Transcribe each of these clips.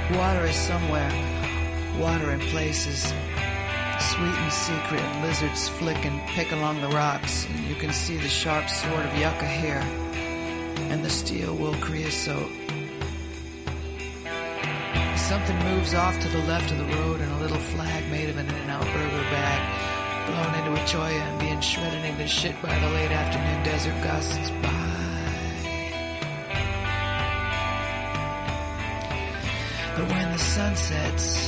Water is somewhere, water in places. Sweet and secret, and lizards flick and pick along the rocks. And you can see the sharp sword of yucca here, and the steel wool creosote. Something moves off to the left of the road, and a little flag made of an In-N-Out burger bag, blown into a cholla and being shredded into shit by the late afternoon desert gusts by. But when the sun sets,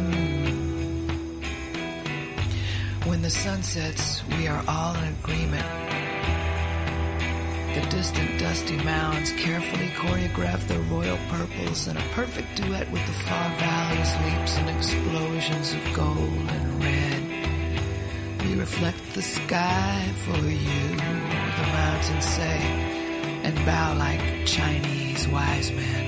when the sun sets, we are all in agreement. The distant dusty mounds carefully choreograph their royal purples in a perfect duet with the far valleys, leaps and explosions of gold and red. We reflect the sky for you, the mountains say, and bow like Chinese wise men.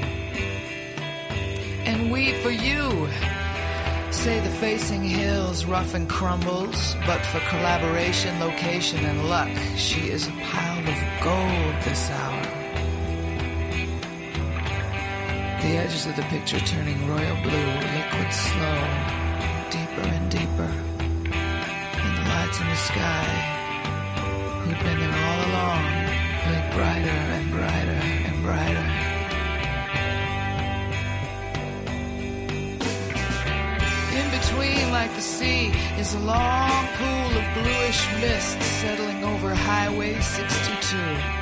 And we for you, say the facing hills rough and crumbles, but for collaboration, location, and luck, she is a pile of gold this hour. The edges of the picture turning royal blue, liquid slow, deeper and deeper. And the lights in the sky, who'd been there all along, blink brighter and brighter and brighter. In between, like the sea, is a long pool of bluish mist settling over Highway 62.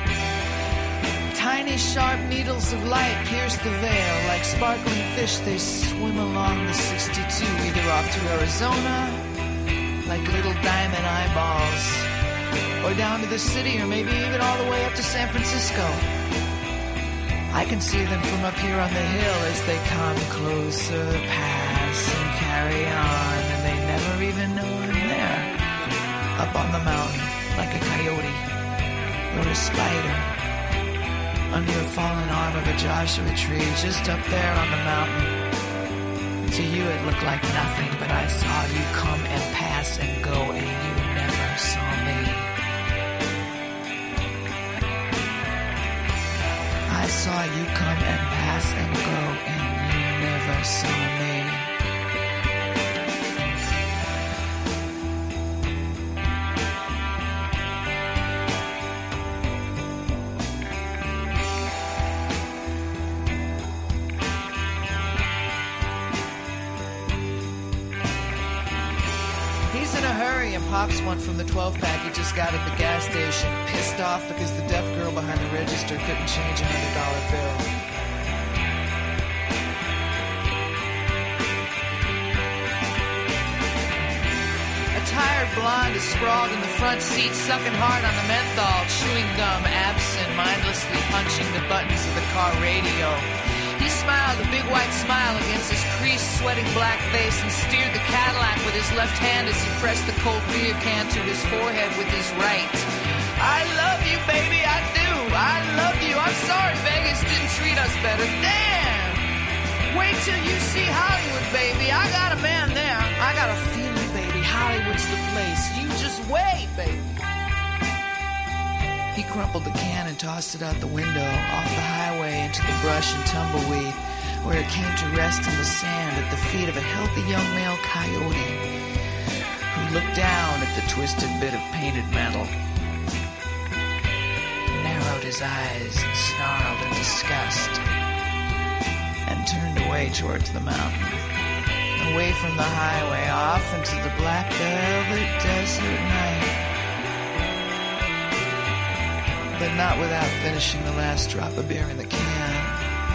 Tiny sharp needles of light pierce the veil. Like sparkling fish, they swim along the 62, either off to Arizona, like little diamond eyeballs, or down to the city, or maybe even all the way up to San Francisco. I can see them from up here on the hill as they come closer, pass, and carry on, and they never even know I'm there. Up on the mountain, like a coyote, or a spider, under a fallen arm of a Joshua tree, just up there on the mountain. To you it looked like nothing, but I saw you come and pass and go, and you never saw me. I saw you come and pass and go, and you never saw me. He's in a hurry and pops one from the 12-pack he just got at the gas station, pissed off because the deaf girl behind the register couldn't change a $100 bill. A tired blonde is sprawled in the front seat, sucking hard on the menthol, chewing gum, absent, mindlessly punching the buttons of the car radio. He smiled a big white smile against his creased, sweating black face and steered the Cadillac with his left hand as he pressed the cold beer can to his forehead with his right. I love you, baby, I do. I love you. I'm sorry Vegas didn't treat us better. Damn! Wait till you see Hollywood, baby. I got a man there. I got a feeling, baby. Hollywood's the place. You just wait, baby. He crumpled the can and tossed it out the window, off the highway into the brush and tumbleweed, where it came to rest in the sand at the feet of a healthy young male coyote, who looked down at the twisted bit of painted metal, narrowed his eyes and snarled in disgust, and turned away towards the mountain, away from the highway, off into the black velvet desert night. But not without finishing the last drop of beer in the can.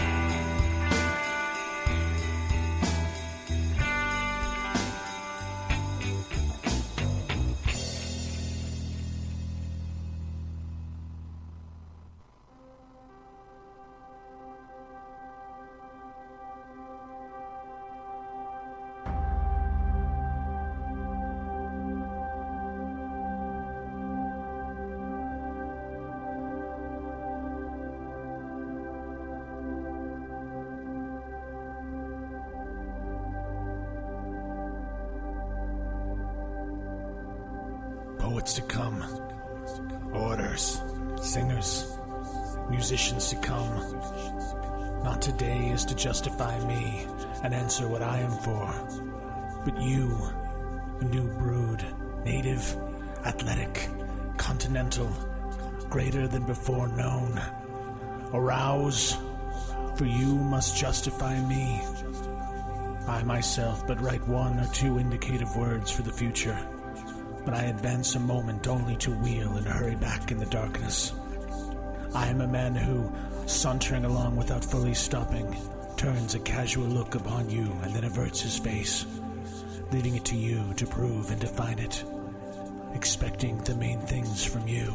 Poets to come, orators, singers, musicians to come, Not today is to justify me and answer what I am for, but you, a new brood, native, athletic, continental, greater than before known. Arouse, for you must justify me. I myself but write one or two indicative words for the future, but I advance a moment only to wheel and hurry back in the darkness. I am a man who, sauntering along without fully stopping, turns a casual look upon you and then averts his face, leaving it to you to prove and define it, expecting the main things from you.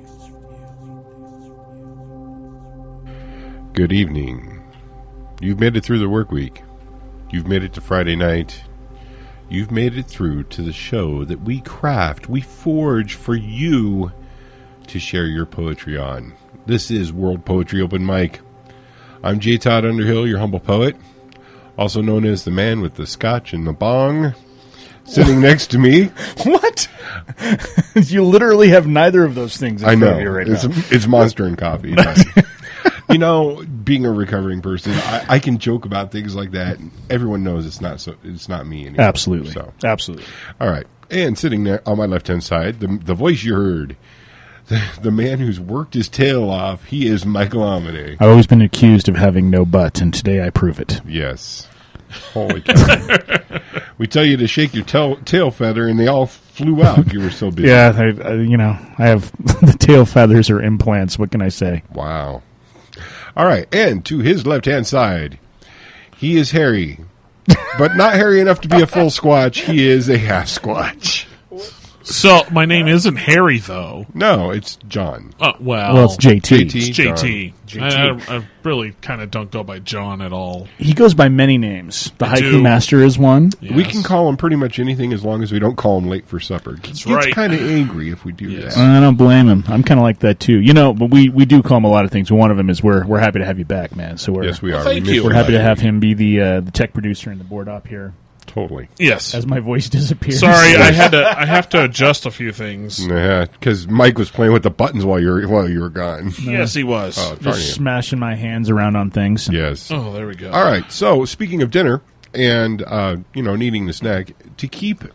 Good evening. You've made it through the work week. You've made it to Friday night. You've made it through to the show that we craft, we forge for you to share your poetry on. This is World Poetry Open Mic. I'm J. Todd Underhill, your humble poet, also known as the man with the scotch and the bong. Sitting next to me. What? You literally have neither of those things in front of you right now. It's Monster and coffee. You know, being a recovering person, I can joke about things like that. Everyone knows it's not me anymore. Absolutely. So. Absolutely. All right. And sitting there on my left-hand side, the voice you heard, the man who's worked his tail off, he is Michael Amade. I've always been accused of having no butt, and today I prove it. Yes. Holy cow. We tell you to shake your tail feather, and they all flew out. You were so busy. Yeah, I have the tail feathers or implants. What can I say? Wow. All right, and to his left-hand side, he is hairy, but not hairy enough to be a full squatch. He is a half squatch. So, my name isn't Harry, though. No, it's John. Well, it's JT. It's JT. JT. I really kind of don't go by John at all. He goes by many names. The I Haiku do. Master is one. Yes. We can call him pretty much anything as long as we don't call him late for supper. He gets right. kind of angry if we do Yes. that. I don't blame him. I'm kind of like that, too. You know, but we do call him a lot of things. One of them is we're happy to have you back, man. So Yes, we are. thank miss you. we're you happy to last have week. him be the tech producer and the board op here Totally. Yes. as my voice disappears. Sorry, I have to adjust a few things. Yeah, because Mike was playing with the buttons while you were gone. Yes, he was. Oh, darn Just you. smashing my hands around on things. Yes. Oh, there we go. All right. So, speaking of dinner and needing the snack, to keep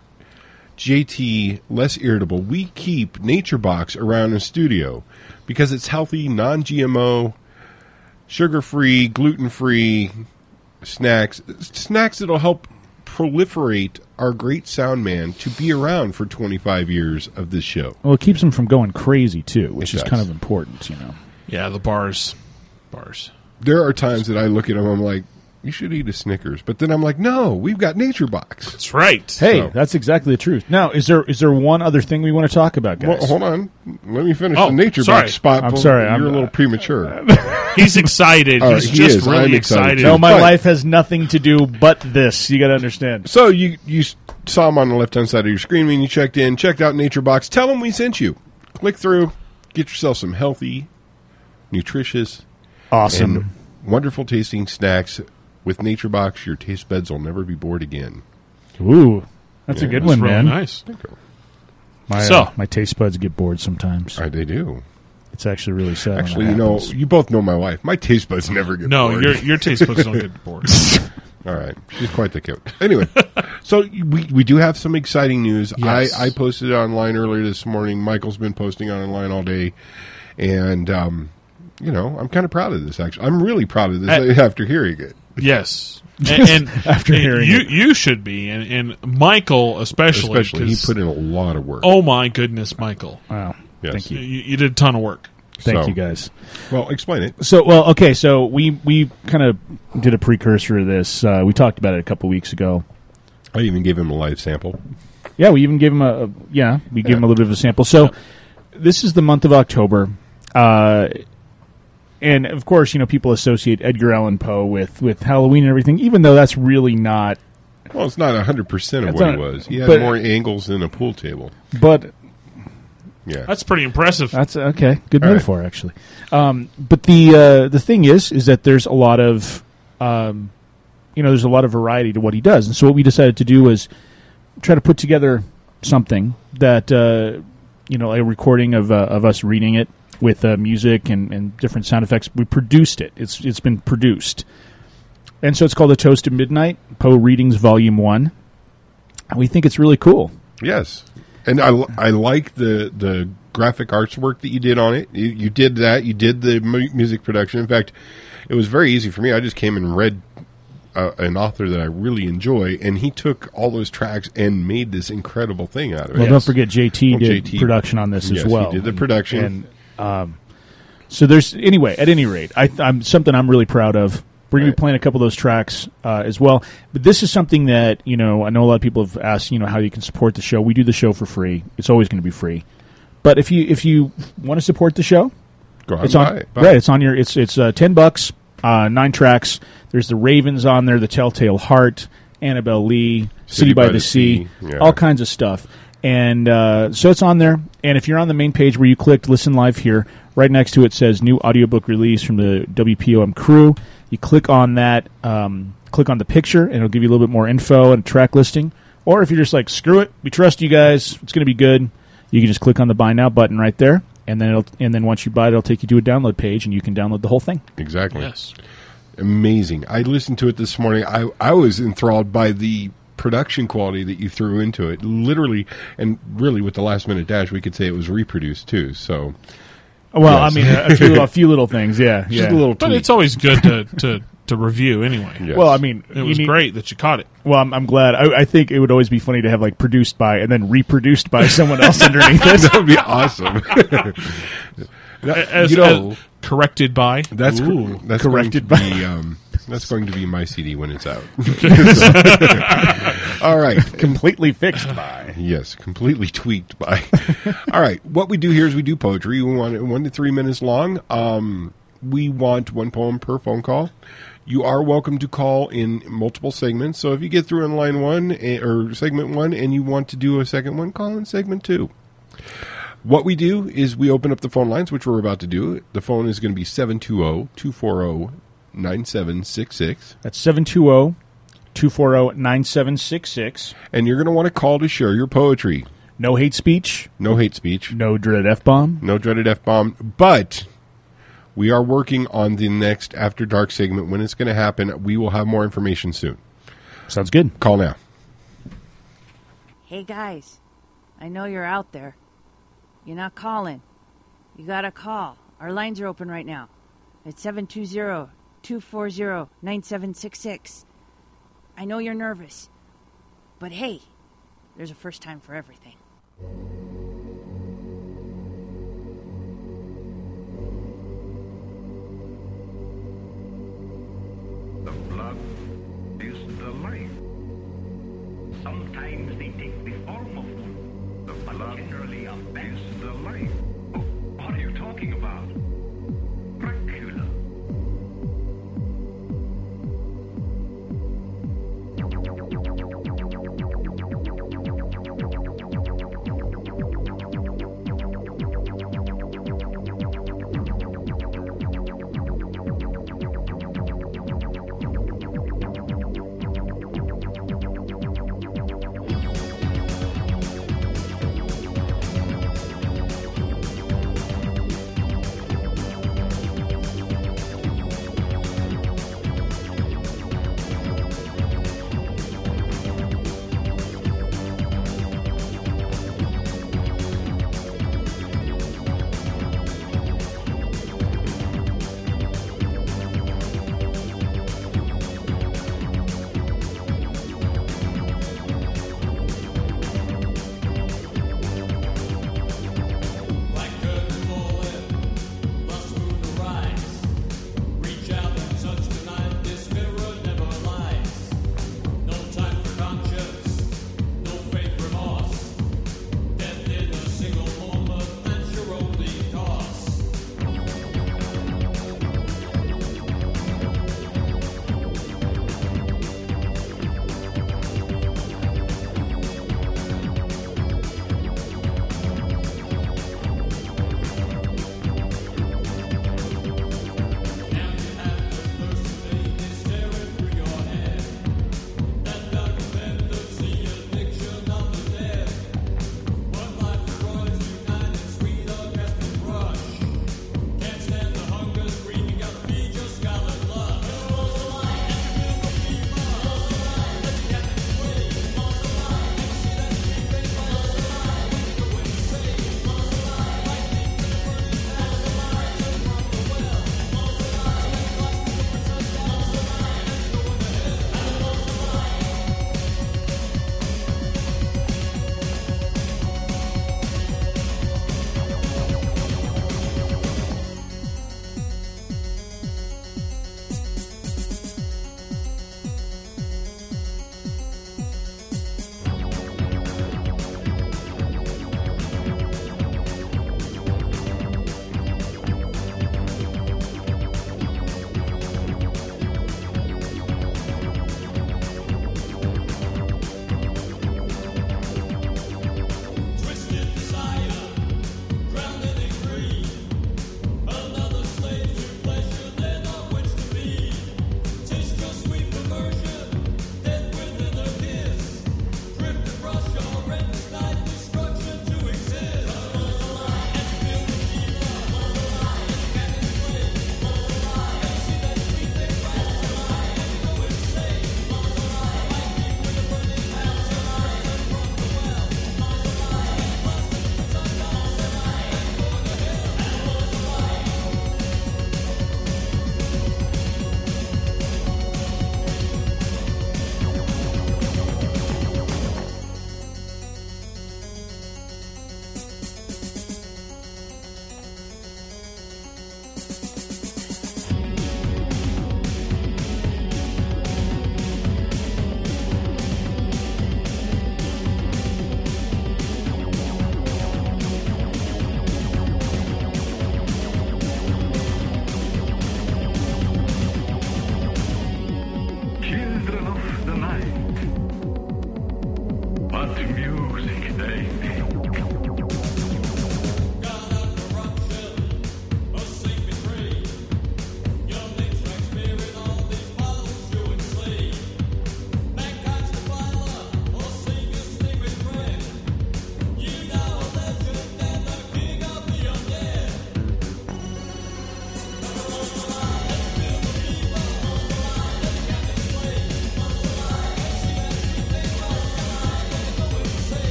JT less irritable, we keep Nature Box around the studio because it's healthy, non-GMO, sugar-free, gluten-free snacks that'll help proliferate our great sound man to be around for 25 years of this show. Well, it keeps them from going crazy, too, which It is does. kind of important, you know. Yeah, the bars. There are times that I look at him, I'm like, you should eat a Snickers. But then I'm like, no, we've got Nature Box. That's right. Hey, So- that's exactly the truth. Now, is there one other thing we want to talk about, guys? Well, hold on. Let me finish Oh, the Nature sorry. Box spot. I'm sorry, You're I'm- a little premature. He's excited. All right, He's he just is. I'm really excited, excited. too. No, my But- life has nothing to do but this. You got to understand. So you saw him on the left-hand side of your screen when you checked out Nature Box. Tell him we sent you. Click through. Get yourself some healthy, nutritious, Awesome. and wonderful tasting snacks. With Nature Box, your taste buds will never be bored again. Ooh, that's a good That's one, really man. nice. My taste buds get bored sometimes. They do. It's actually really sad. when Actually, that you know, happens. you both know my wife. My taste buds never get No, bored. your taste buds don't get bored. All right. She's quite the cute. Anyway, so we do have some exciting news. Yes. I posted it online earlier this morning. Michael's been posting online all day. And, I'm kind of proud of this, actually. I'm really proud of this after hearing it. Yes. And After hearing it. you should be, and Michael especially. Especially, he 'cause- put in a lot of work. Oh my goodness, Michael! Wow. Yes. Thank you. You did a ton of work. Thank So- you, guys. Well, explain it. So, so we kind of did a precursor to this. We talked about it a couple weeks ago. I even gave him a live sample. Yeah, we even gave him gave him a little bit of a sample. So, this is the month of October. And of course, people associate Edgar Allan Poe with Halloween and everything, even though that's really not. Well, it's not 100% of It's what not- he was. He had but- more angles than a pool table. But Yeah. That's pretty impressive. that's okay. Good All right. metaphor, actually. But the thing is that there's a lot of there's a lot of variety to what he does, and so what we decided to do was try to put together something that a recording of us reading it. with music and different sound effects. We produced it. It's been produced. And so it's called A Toast to Midnight, Poe Readings Volume 1. And we think it's really cool. Yes. And I like the graphic arts work that you did on it. You did that. You did the music production. In fact, it was very easy for me. I just came and read an author that I really enjoy, and he took all those tracks and made this incredible thing out of it. Well, don't forget JT did JT production on this as well. He did the production. And so there's, anyway, at any rate, I'm something I'm really proud of. We're going to be playing a couple of those tracks as well. But this is something that, I know a lot of people have asked, how you can support the show. We do the show for free. It's always going to be free. But if you want to support the show, go ahead it's and on, buy it. right, it's on your, it's $10, 9 tracks. There's the Ravens on there, the Telltale Heart, Annabelle Lee, City by the Sea, all kinds of stuff. And so it's on there. And if you're on the main page where you clicked Listen Live Here, right next to it says New Audiobook Release from the WPOM crew. You click on that, click on the picture, and it'll give you a little bit more info and track listing. Or if you're just like, screw it, we trust you guys, it's going to be good, you can just click on the Buy Now button right there. And then once you buy it, it'll take you to a download page, and you can download the whole thing. Exactly. Yes. Amazing. I listened to it this morning. I was enthralled by the production quality that you threw into it. Literally, and really with the Last Minute Dash, we could say it was reproduced too. So, well, yes. I mean, a few little things, yeah. Just a little But tweak. it's always good to review anyway. Yes. Well, I mean, It was great that you caught it. Well, I'm glad. I think it would always be funny to have like produced by and then reproduced by someone else underneath it. That would be awesome. As corrected by. That's corrected going to by. be that's going to be my CD when it's out. All right. Completely fixed by. Yes, completely tweaked by. All right. What we do here is we do poetry. We want it 1 to 3 minutes long. We want 1 poem per phone call. You are welcome to call in multiple segments. So if you get through in line 1 or segment 1 and you want to do a second one, call in segment 2. What we do is we open up the phone lines, which we're about to do. The phone is going to be 720-240-9766. That's 720-240-9766. And you're going to want to call to share your poetry. No hate speech. No hate speech. No dreaded F-bomb. No dreaded F-bomb. But we are working on the next After Dark segment. When it's going to happen, we will have more information soon. Sounds good. Call now. Hey guys, I know you're out there. You're not calling. You gotta call. Our lines are open right now. It's 720-240-9766. I know you're nervous, but hey, there's a first time for everything. The blood is the life. Sometimes they take the form of one. The blood generally is the life. Oh, what are you talking about? Dracula.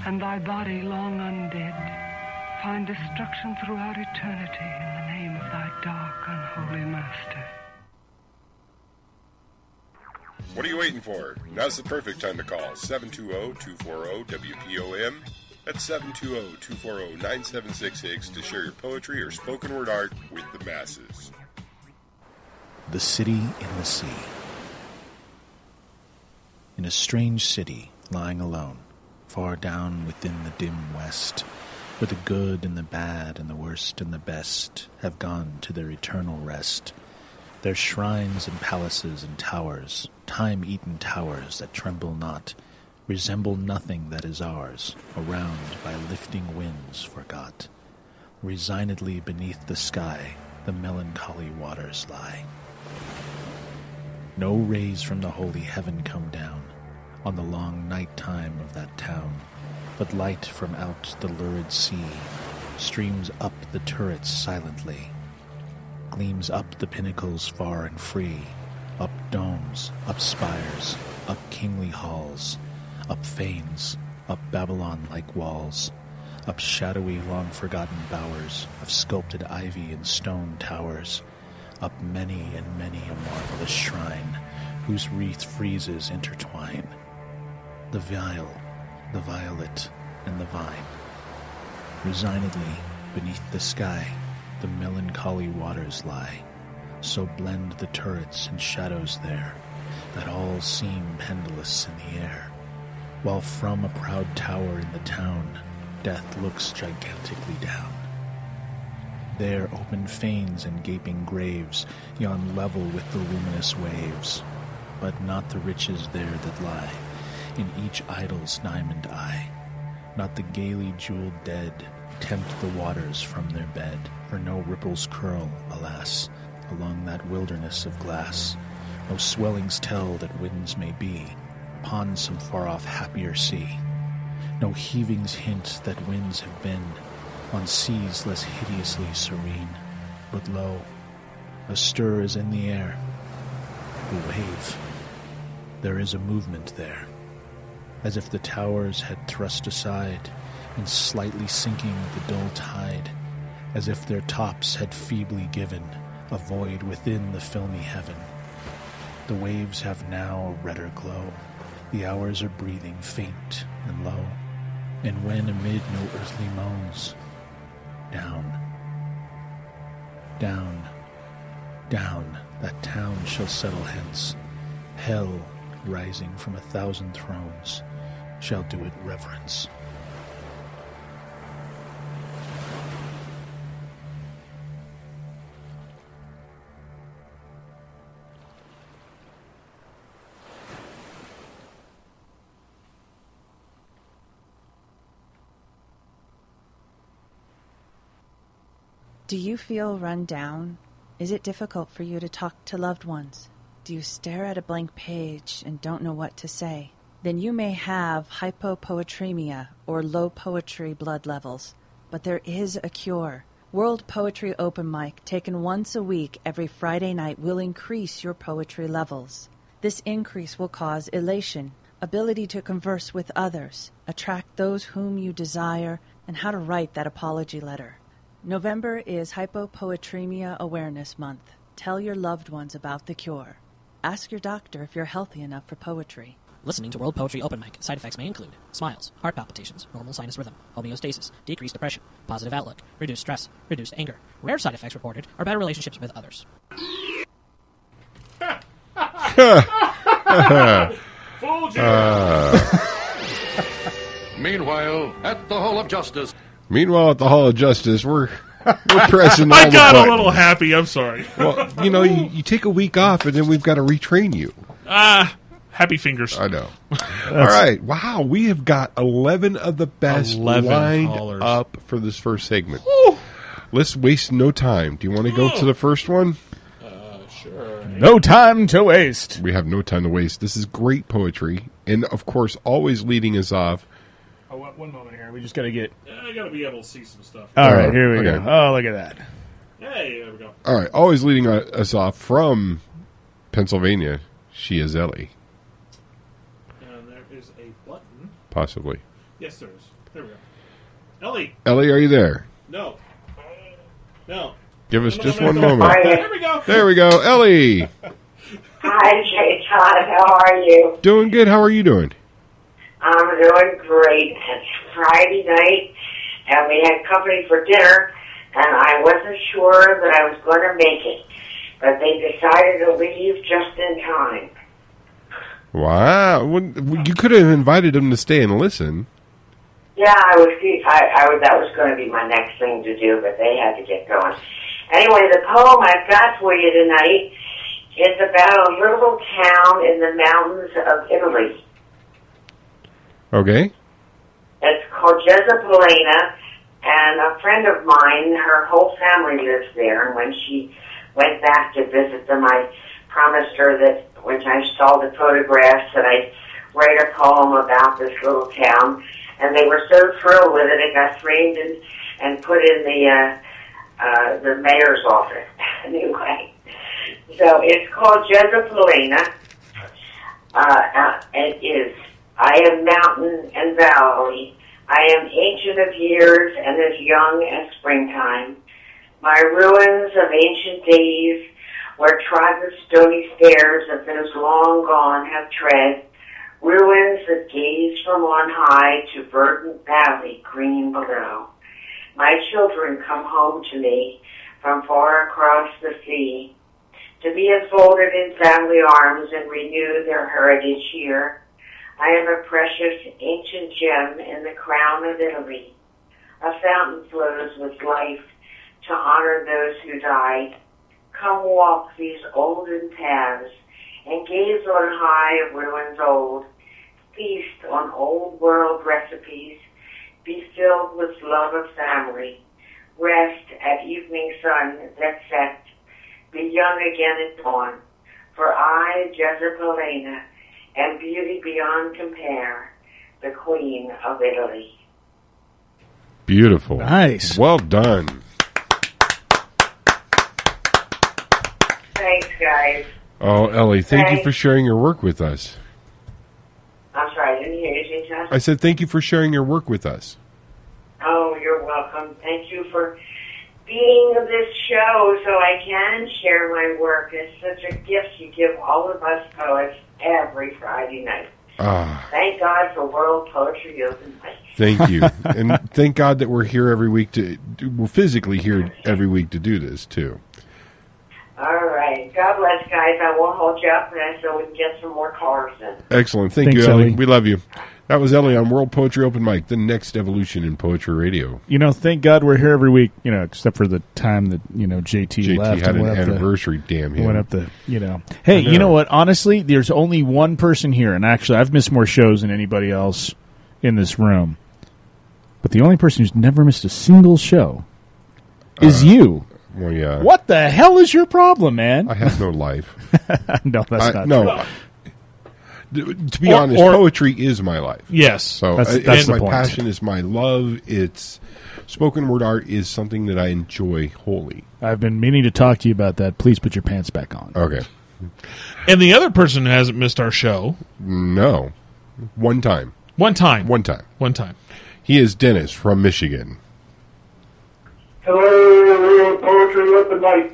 and thy body long undead find destruction throughout eternity in the name of thy dark, unholy master. What are you waiting for? Now's the perfect time to call 720-240-WPOM. That's 720-240-9766 to share your poetry or spoken word art with the masses. The City in the Sea. In a strange city, lying alone, far down within the dim west, where the good and the bad and the worst and the best have gone to their eternal rest, their shrines and palaces and towers, time-eaten towers that tremble not, resemble nothing that is ours, around by lifting winds forgot. Resignedly beneath the sky, the melancholy waters lie. No rays from the holy heaven come down on the long night time of that town, but light from out the lurid sea streams up the turrets silently, gleams up the pinnacles far and free, up domes, up spires, up kingly halls, up fanes, up Babylon-like walls, up shadowy, long-forgotten bowers of sculpted ivy and stone towers, up many and many a marvelous shrine whose wreath friezes intertwine. The vial, the violet, and the vine. Resignedly, beneath the sky, the melancholy waters lie, so blend the turrets and shadows there, that all seem pendulous in the air, while from a proud tower in the town, death looks gigantically down. There open fanes and gaping graves yawn level with the luminous waves, but not the riches there that lie in each idol's diamond eye. Not the gaily jeweled dead tempt the waters from their bed, for no ripples curl, alas, along that wilderness of glass. No swellings tell that winds may be upon some far-off happier sea. No heavings hint that winds have been on seas less hideously serene. But lo, a stir is in the air, a wave. There is a movement there, as if the towers had thrust aside, and slightly sinking the dull tide, as if their tops had feebly given a void within the filmy heaven. The waves have now a redder glow, the hours are breathing faint and low, and when amid no earthly moans, down, down, down, that town shall settle hence. Hell, rising from 1,000 thrones, shall do it reverence. Do you feel run down? Is it difficult for you to talk to loved ones? Do you stare at a blank page and don't know what to say? Then you may have hypopoetremia or low poetry blood levels. But there is a cure. World Poetry Open Mic, taken once a week every Friday night, will increase your poetry levels. This increase will cause elation, ability to converse with others, attract those whom you desire, and how to write that apology letter. November is Hypopoetremia Awareness Month. Tell your loved ones about the cure. Ask your doctor if you're healthy enough for poetry. Listening to World Poetry Open Mic side effects may include smiles, heart palpitations, normal sinus rhythm, homeostasis, decreased depression, positive outlook, reduced stress, reduced anger. Rare side effects reported are better relationships with others. Fooled you. Meanwhile, at the Hall of Justice. Meanwhile, at the Hall of Justice, we're pressing all I the got buttons. a little happy. I'm sorry. Well, you take a week off, and then we've got to retrain you. Happy fingers. I know. All right. Wow, we have got 11 of the best 11 lined callers. up for this first segment. Let's waste no time. Do you want to go to the first one? Sure. No time to waste. We have no time to waste. This is great poetry. And, of course, always leading us off. Oh, one moment here. We just got to get... I got to be able to see some stuff. All right, here we okay. go. Oh, look at that. Hey, there we go. All right. Always leading us off from Pennsylvania, She is Ellie. And there is a button. Possibly. Yes, there is. There we go. Ellie. Ellie, are you there? No. No. Give us just one moment. There we go. There we go. Ellie. Hi, J. Todd. How are you? Doing good. How are you doing? I'm doing great. It's Friday night, and we had company for dinner, and I wasn't sure that I was going to make it, but they decided to leave just in time. Wow. Well, you could have invited them to stay and listen. Yeah, I that was going to be my next thing to do, but they had to get going. Anyway, the poem I've got for you tonight is about a little town in the mountains of Italy. Okay. It's called Jezapolena, and a friend of mine, her whole family lives there, and when she went back to visit them, I promised her that when I saw the photographs that I'd write a poem about this little town, and they were so thrilled with it, it got framed and put in the mayor's office. Anyway, so it's called Jezapolena. It is, I am mountain and valley. I am ancient of years and as young as springtime. My ruins of ancient days, where trod the stony stairs of those long gone have tread, ruins that gaze from on high to verdant valley green below. My children come home to me from far across the sea, to be enfolded in family arms and renew their heritage here. I am a precious ancient gem in the crown of Italy. A fountain flows with life to honor those who died. Come walk these olden paths and gaze on high of ruins old. Feast on old world recipes. Be filled with love of family. Rest at evening sun that sets. Be young again at dawn. For I, Jezapolena, am beauty beyond compare, the Queen of Italy. Beautiful. Nice. Well done. Thanks, guys. Oh, Ellie, thank you Thanks. for sharing your work with us. I'm sorry, I didn't hear you, Jason. I said thank you for sharing your work with us. Oh, you're welcome. Thank you for being this show so I can share my work. It's such a gift you give all of us poets every Friday night. Thank God for World Poetry Open Mic. Thank you. And thank God that we're here every week we're physically here every week to do this, too. All right. God bless, guys. I won't hold you up so we can get some more callers in. Excellent. Thanks, you, Ellie. Ellie. We love you. That was Ellie on World Poetry Open Mic, the next evolution in poetry radio. You know, thank God we're here every week, you know, except for the time that, you know, JT left. had and an went up anniversary, damn him. Went up the, you know. Hey, you know what? Honestly, there's only one person here, and actually I've missed more shows than anybody else in this room. But the only person who's never missed a single show is you. Well, yeah. What the hell is your problem, man? I have no life. No, that's not no. true. To be honest, poetry is my life. Yes. So That's it's the my point. passion. It's my love. It's spoken word art is something that I enjoy wholly. I've been meaning to talk to you about that. Please put your pants back on. Okay. And the other person who hasn't missed our show. No. One time. One time. He is Dennis from Michigan. Hello, Poetry Open Mic.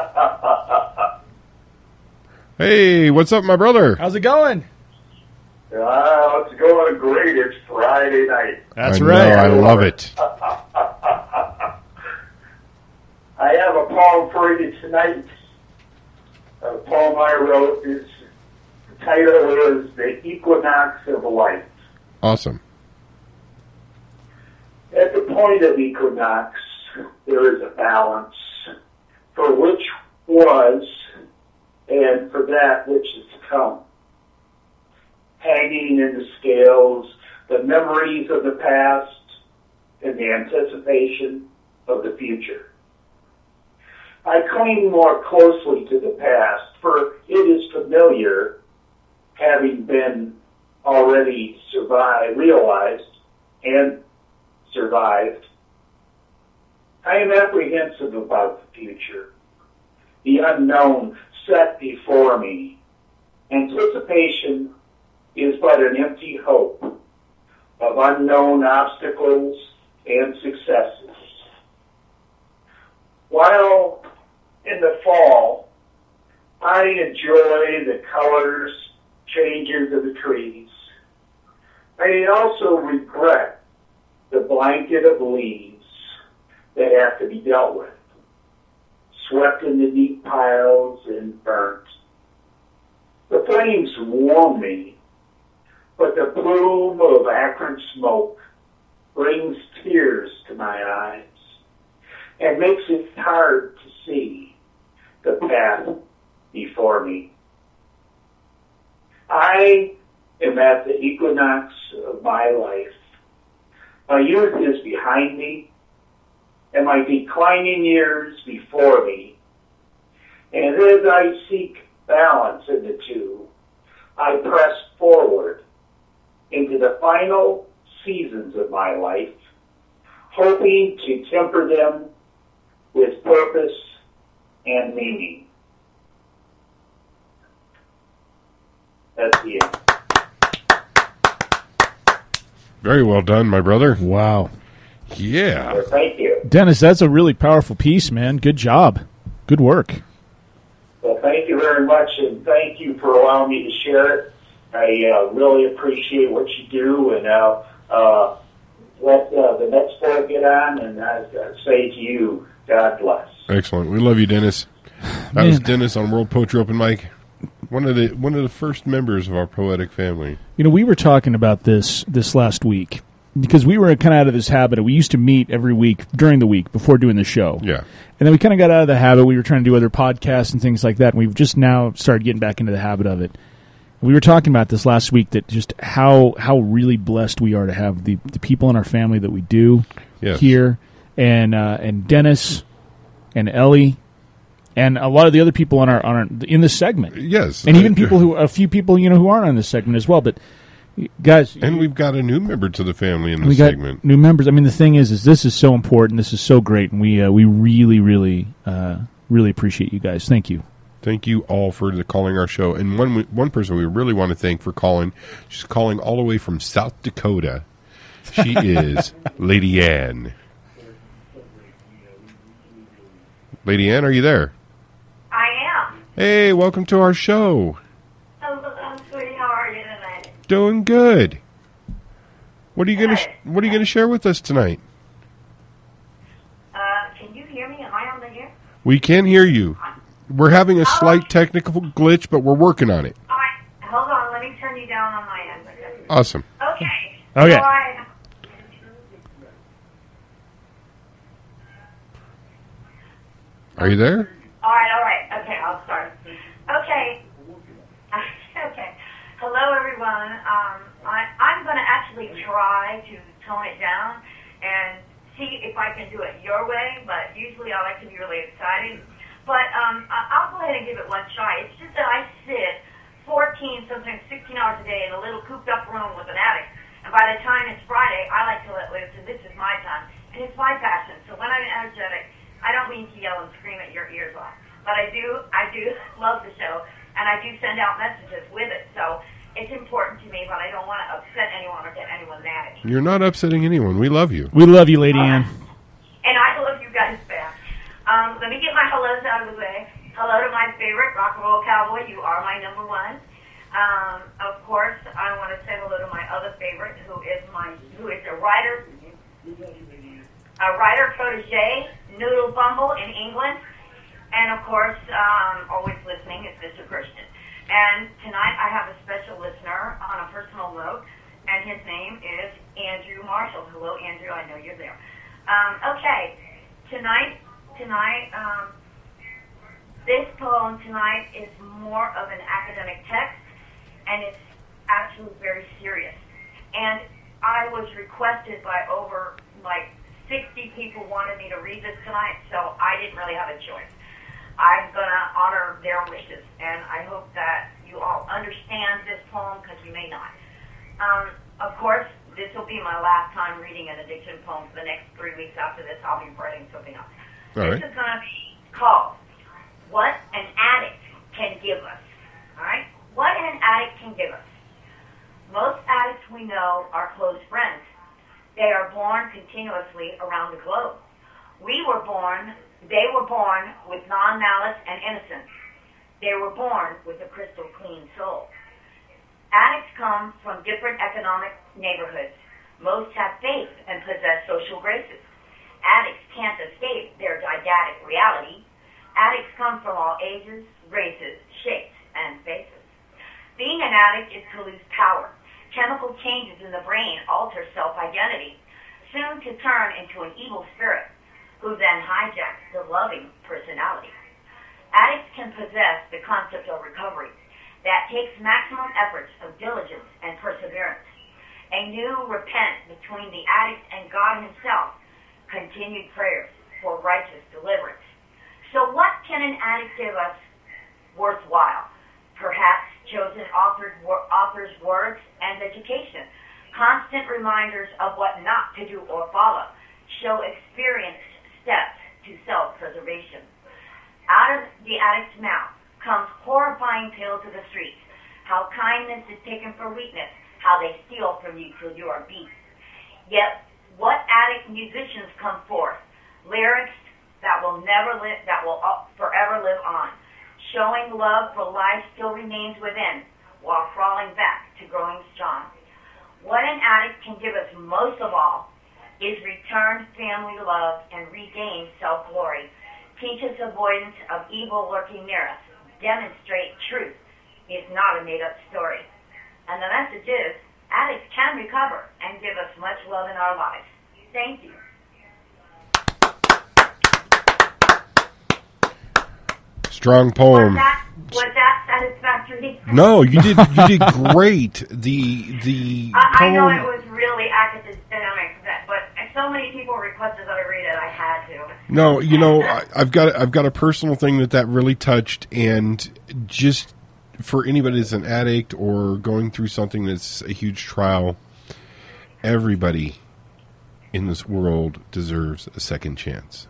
Hey, what's up, my brother? How's it going? It's going great. It's Friday night. That's I right. know, I love it. I have a poem for you tonight. A poem I wrote is, the title is The Equinox of Life. Awesome. At the point of equinox, there is a balance for which was and for that which is to come. Hanging in the scales, the memories of the past and the anticipation of the future. I cling more closely to the past, for it is familiar, having been already realized and survived. I am apprehensive about the future, the unknown set before me. Anticipation is but an empty hope, of unknown obstacles and successes. While in the fall, I enjoy the colors, changes of the trees. I also regret the blanket of leaves that have to be dealt with, swept into neat piles and burnt. The flames warm me, but the plume of acrid smoke brings tears to my eyes and makes it hard to see the path before me. I am at the equinox of my life. My youth is behind me, and my declining years before me. And as I seek balance in the two, I press forward into the final seasons of my life, hoping to temper them with purpose and meaning. That's the end. Very well done, my brother. Wow. Yeah. Well, thank you. Dennis, that's a really powerful piece, man. Good job. Good work. Well, thank you very much, and thank you for allowing me to share it. I really appreciate what you do, and let the next boy get on, and I say to you, God bless. Excellent. We love you, Dennis. That was Dennis on World Poetry Open Mic. One of the first members of our poetic family. You know, we were talking about this last week because we were kind of out of this habit. We used to meet every week during the week before doing the show. Yeah. And then we kind of got out of the habit. We were trying to do other podcasts and things like that, and we've just now started getting back into the habit of it. We were talking about this last week, that just how really blessed we are to have the people in our family that we do here, and Dennis and Ellie. And a lot of the other people on our in this segment, yes, and even a few people who aren't on this segment as well. But guys, and we've got a new member to the family in this segment. New members. I mean, the thing is this is so important. This is so great, and we really, really, really appreciate you guys. Thank you. Thank you all for calling our show. And one person we really want to thank for calling. She's calling all the way from South Dakota. She is Lady Ann. Lady Ann, are you there? I am. Hey, welcome to our show. Hello, sweetie. How are you tonight? Doing good. What are you gonna share with us tonight? Can you hear me? Am I on the air? We can hear you. We're having a slight technical glitch, but we're working on it. All right. Hold on. Let me turn you down on my end. Okay. Awesome. Okay. Okay. So Are you there? All right. Okay, I'll start. Okay. Okay. Hello, everyone. I'm going to actually try to tone it down and see if I can do it your way, but usually I like to be really exciting. But I'll go ahead and give it one try. It's just that I sit 14, sometimes 16 hours a day in a little cooped-up room with an addict, and by the time it's Friday, I like to let loose, and this is my time, and it's my passion. So when I'm energetic, I don't mean to yell and scream at your ears off, but I do love the show, and I do send out messages with it. So it's important to me, but I don't want to upset anyone or get anyone mad at me. You're not upsetting anyone. We love you. We love you, Lady Ann. And I love you guys back. Let me get my hellos out of the way. Hello to my favorite rock and roll cowboy. You are my number one. Of course, I want to say hello to my other favorite, who is a writer protege, Noodle Bumble in England, and of course, always listening is Mr. Christian. And tonight I have a special listener on a personal note, and his name is Andrew Marshall. Hello, Andrew. I know you're there. Okay, tonight, this poem tonight is more of an academic text, and it's actually very serious. And I was requested by over 60 people wanted me to read this tonight, so I didn't really have a choice. I'm going to honor their wishes, and I hope that you all understand this poem, because you may not. Of course, this will be my last time reading an addiction poem. For the next 3 weeks after this, I'll be writing something else. All right. This is going to be called What an Addict Can Give Us. All right? What an addict can give us. Most addicts we know are close friends. They are born continuously around the globe. They were born with non-malice and innocence. They were born with a crystal clean soul. Addicts come from different economic neighborhoods. Most have faith and possess social graces. Addicts can't escape their didactic reality. Addicts come from all ages, races, shapes, and faces. Being an addict is to lose power. Chemical changes in the brain alter self-identity, soon to turn into an evil spirit, who then hijacks the loving personality. Addicts can possess the concept of recovery that takes maximum efforts of diligence and perseverance. A new repent between the addict and God himself, continued prayers for righteous deliverance. So what can an addict give us worthwhile? Perhaps chosen author's words and education, constant reminders of what not to do or follow, show experienced steps to self-preservation. Out of the addict's mouth comes horrifying tales of the streets, how kindness is taken for weakness, how they steal from you till you are beat. Yet, what addict musicians come forth? Lyrics that will forever live on. Showing love for life still remains within, while crawling back to growing strong. What an addict can give us most of all is returned family love and regained self-glory. Teach us avoidance of evil lurking near us. Demonstrate truth is not a made-up story. And the message is, addicts can recover and give us much love in our lives. Thank you. Strong poem. Was that satisfactory? No, you did great. I know it was really academic, but so many people requested that I read it. I had to. No, I've got a personal thing that really touched, and just for anybody that's an addict or going through something that's a huge trial, everybody in this world deserves a second chance.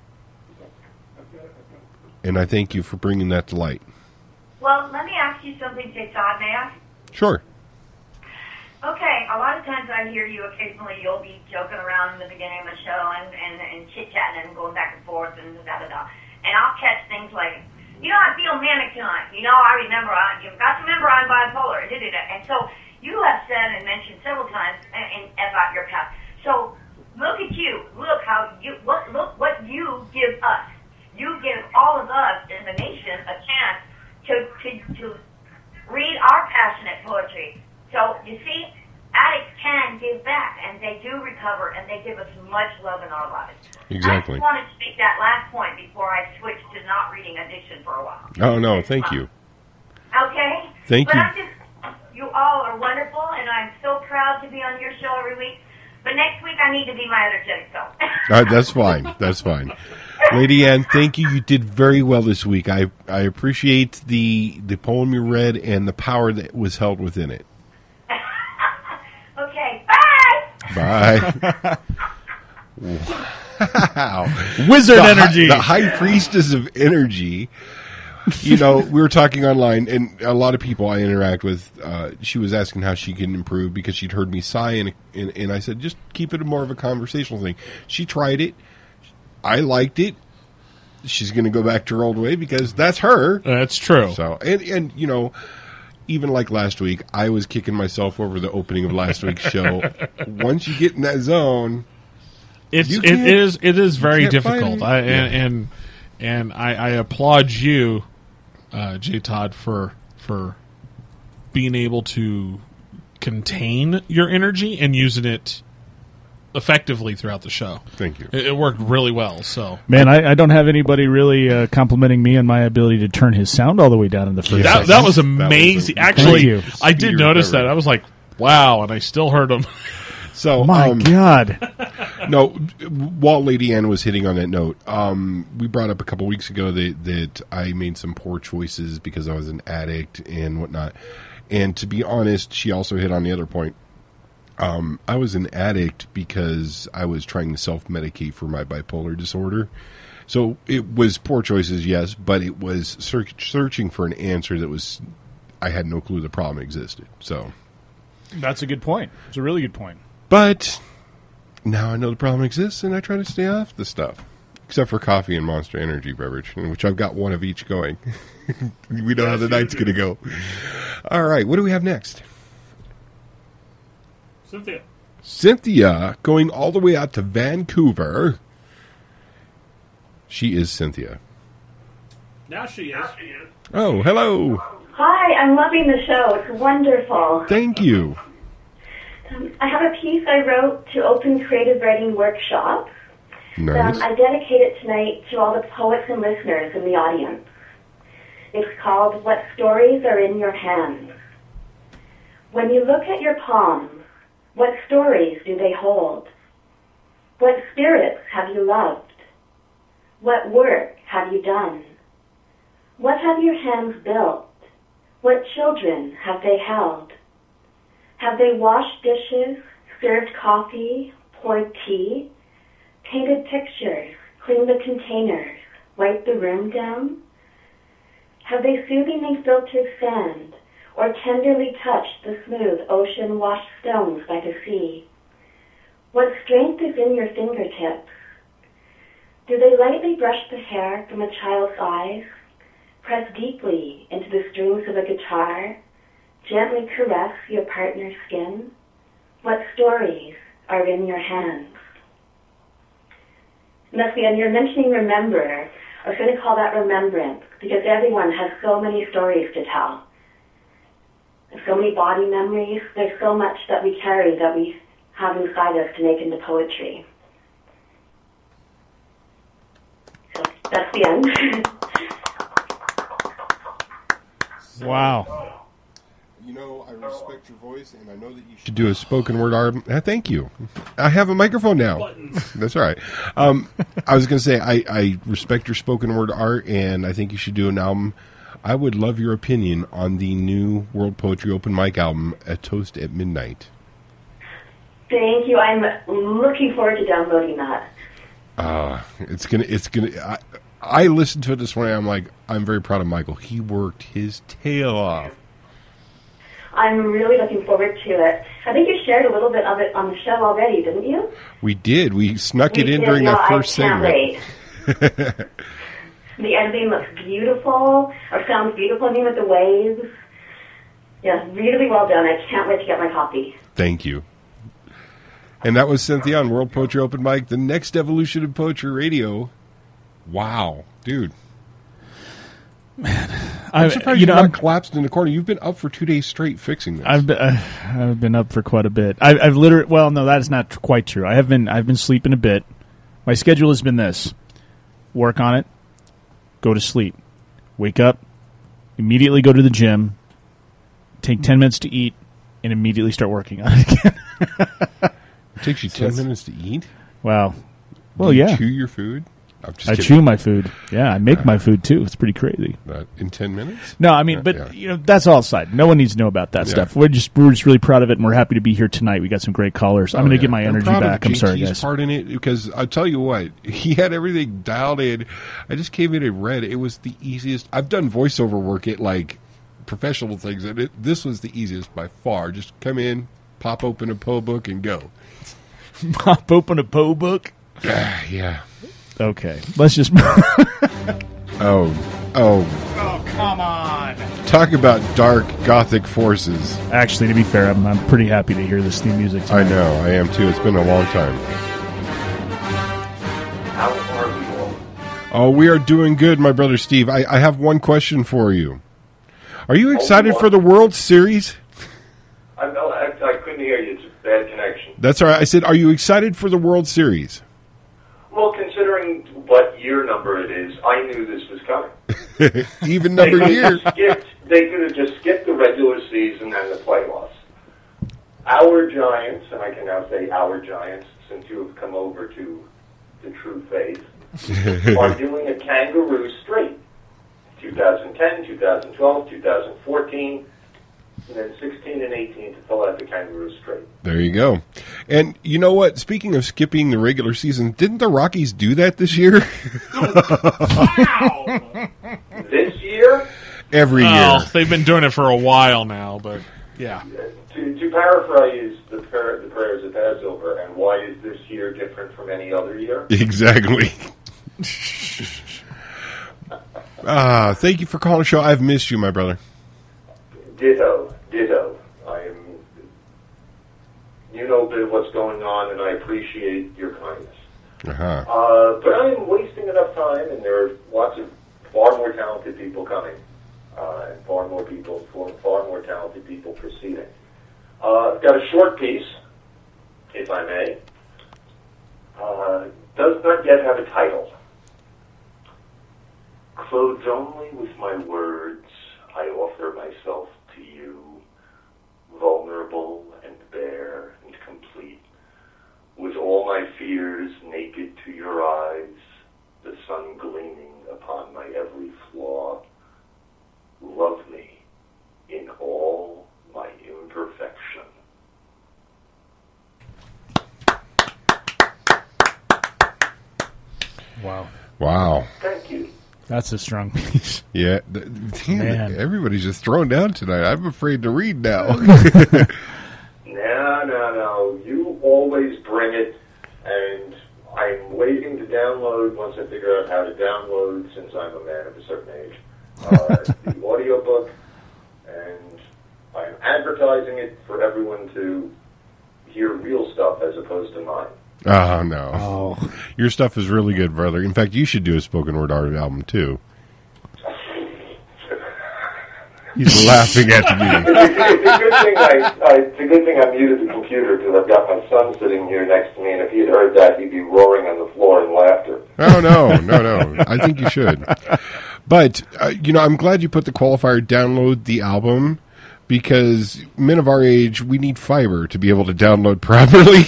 And I thank you for bringing that to light. Well, let me ask you something, J. Todd. May I? Sure. Okay, a lot of times I hear you occasionally, you'll be joking around in the beginning of the show and chit-chatting and going back and forth and da-da-da. And I'll catch things like, I feel manic tonight. I remember, you've got to remember I'm bipolar. And so you have said and mentioned several times about your past. So look at you. Look what you give us. You give all of us in the nation a chance to read our passionate poetry. So, you see, addicts can give back, and they do recover, and they give us much love in our lives. Exactly. I just wanted to make that last point before I switch to not reading addiction for a while. Oh, no, thank you. Okay? Thank you. You all are wonderful, and I'm so proud to be on your show every week. But next week, I need to be my energetic self. That's fine. That's fine. Lady Ann, thank you. You did very well this week. I appreciate the poem you read and the power that was held within it. Okay, bye! Bye. Wow. Wizard energy. The high priestess of energy. We were talking online, and a lot of people I interact with, she was asking how she can improve because she'd heard me sigh, and I said, just keep it more of a conversational thing. She tried it. I liked it. She's going to go back to her old way because that's her. That's true. So, and even like last week, I was kicking myself over the opening of last week's show. Once you get in that zone, it is very difficult. And I applaud you, J. Todd, for being able to contain your energy and using it effectively throughout the show. Thank you. It worked really well. So, man, I don't have anybody really complimenting me on my ability to turn his sound all the way down in the first. That was amazing. Actually, I did notice that. I was like, wow, and I still heard him. So, my God. No, while Lady Ann was hitting on that note, we brought up a couple weeks ago that I made some poor choices because I was an addict and whatnot. And to be honest, she also hit on the other point. I was an addict because I was trying to self-medicate for my bipolar disorder. So it was poor choices, yes, but it was searching for an answer that was, I had no clue the problem existed. So, That's a good point. It's a really good point. But now I know the problem exists, and I try to stay off the stuff. Except for coffee and Monster Energy beverage, in which I've got one of each going. We know how the night's going to go. All right, what do we have next? Cynthia, going all the way out to Vancouver. She is Cynthia. Now she is. Oh, hello. Hi, I'm loving the show. It's wonderful. Thank you. I have a piece I wrote to Open Creative Writing Workshop. Nice. I dedicate it tonight to all the poets and listeners in the audience. It's called What Stories Are in Your Hands. When you look at your palms, what stories do they hold? What spirits have you loved? What work have you done? What have your hands built? What children have they held? Have they washed dishes, served coffee, poured tea, painted pictures, cleaned the containers, wiped the room down? Have they soothingly filtered sand, or tenderly touched the smooth ocean-washed stones by the sea? What strength is in your fingertips? Do they lightly brush the hair from a child's eyes, press deeply into the strings of a guitar, gently caress your partner's skin? What stories are in your hands? And that's the end. You're mentioning remember. I was going to call that remembrance, because everyone has so many stories to tell. There's so many body memories. There's so much that we carry that we have inside us to make into poetry. So that's the end. Wow. You know, I respect your voice, and I know that you should do a spoken word art. Thank you. I have a microphone now. That's all right. I was going to say, I respect your spoken word art, and I think you should do an album. I would love your opinion on the new World Poetry Open Mic album, A Toast at Midnight. Thank you. I'm looking forward to downloading that. I listened to it this morning. I'm like, I'm very proud of Michael. He worked his tail off. I'm really looking forward to it. I think you shared a little bit of it on the show already, didn't you? We did. We snuck it in during that first segment. Wait. The editing looks beautiful, or sounds beautiful, with the waves. Yeah, really well done. I can't wait to get my copy. Thank you. And that was Cynthia on World Poetry Open Mic, the next evolution of poetry radio. Wow, dude. Man, I'm surprised you're not collapsed in the corner. You've been up for 2 days straight fixing this. I've been up for quite a bit. I've literally, well, no, that is not quite true. I've been sleeping a bit. My schedule has been this: work on it, go to sleep, wake up, immediately go to the gym, take 10 minutes to eat, and immediately start working on it again. It takes you 10 minutes to eat? Wow. Well, yeah. You chew your food? I chew my food. Yeah, I make my food too. It's pretty crazy. In 10 minutes? No, I mean, that's all aside. No one needs to know about that stuff. We're just really proud of it, and we're happy to be here tonight. We got some great callers. I'm going to get my energy back. I'm sorry, guys. Part in it, because I'll tell you what, he had everything dialed in. I just came in and read. It was the easiest. I've done voiceover work at like professional things, and this was the easiest by far. Just come in, pop open a Poe book, and go. Pop open a Poe book? Yeah. Okay, let's just. Oh, come on! Talk about dark gothic forces. Actually, to be fair, I'm pretty happy to hear this theme music tonight. I know, I am too. It's been a long time. How are we all? Oh, we are doing good, my brother Steve. I have one question for you. Are you excited for the World Series? I couldn't hear you. It's a bad connection. That's all right. I said, are you excited for the World Series? Well, considering what year number it is, I knew this was coming. Even number year. They could have just skipped the regular season and the playoffs. Our Giants, and I can now say our Giants, since you have come over to the true faith, are doing a kangaroo straight. 2010, 2012, 2014, and then 16 and 18 to fill out the kangaroo straight. There you go. And you know what? Speaking of skipping the regular season, didn't the Rockies do that this year? Wow! This year? Every year. They've been doing it for a while now, but yeah. to paraphrase the prayers of Passover, and why is this year different from any other year? Exactly. Thank you for calling the show. I've missed you, my brother. Ditto. You know a bit of what's going on, and I appreciate your kindness. But I'm wasting enough time, and there are lots of far more talented people coming, and far more talented people proceeding. I've got a short piece, if I may. Does not yet have a title. Clothed only with my words, I offer myself to you, vulnerable and bare and complete, with all my fears naked to your eyes, the sun gleaming upon my every flaw. Love me in all my imperfection. Wow. Thank you. That's a strong piece. Yeah. Man. Everybody's just thrown down tonight. I'm afraid to read now. No. You always bring it, and I'm waiting to download, once I figure out how to download, since I'm a man of a certain age, the audiobook, and I'm advertising it for everyone to hear real stuff as opposed to mine. Oh, no. Your stuff is really good, brother. In fact, you should do a spoken word art album, too. He's laughing at me. It's a good thing I muted the computer, because I've got my son sitting here next to me, and if he had heard that, he'd be roaring on the floor in laughter. Oh, no. I think you should. But, I'm glad you put the qualifier, download the album, because men of our age, we need fiber to be able to download properly.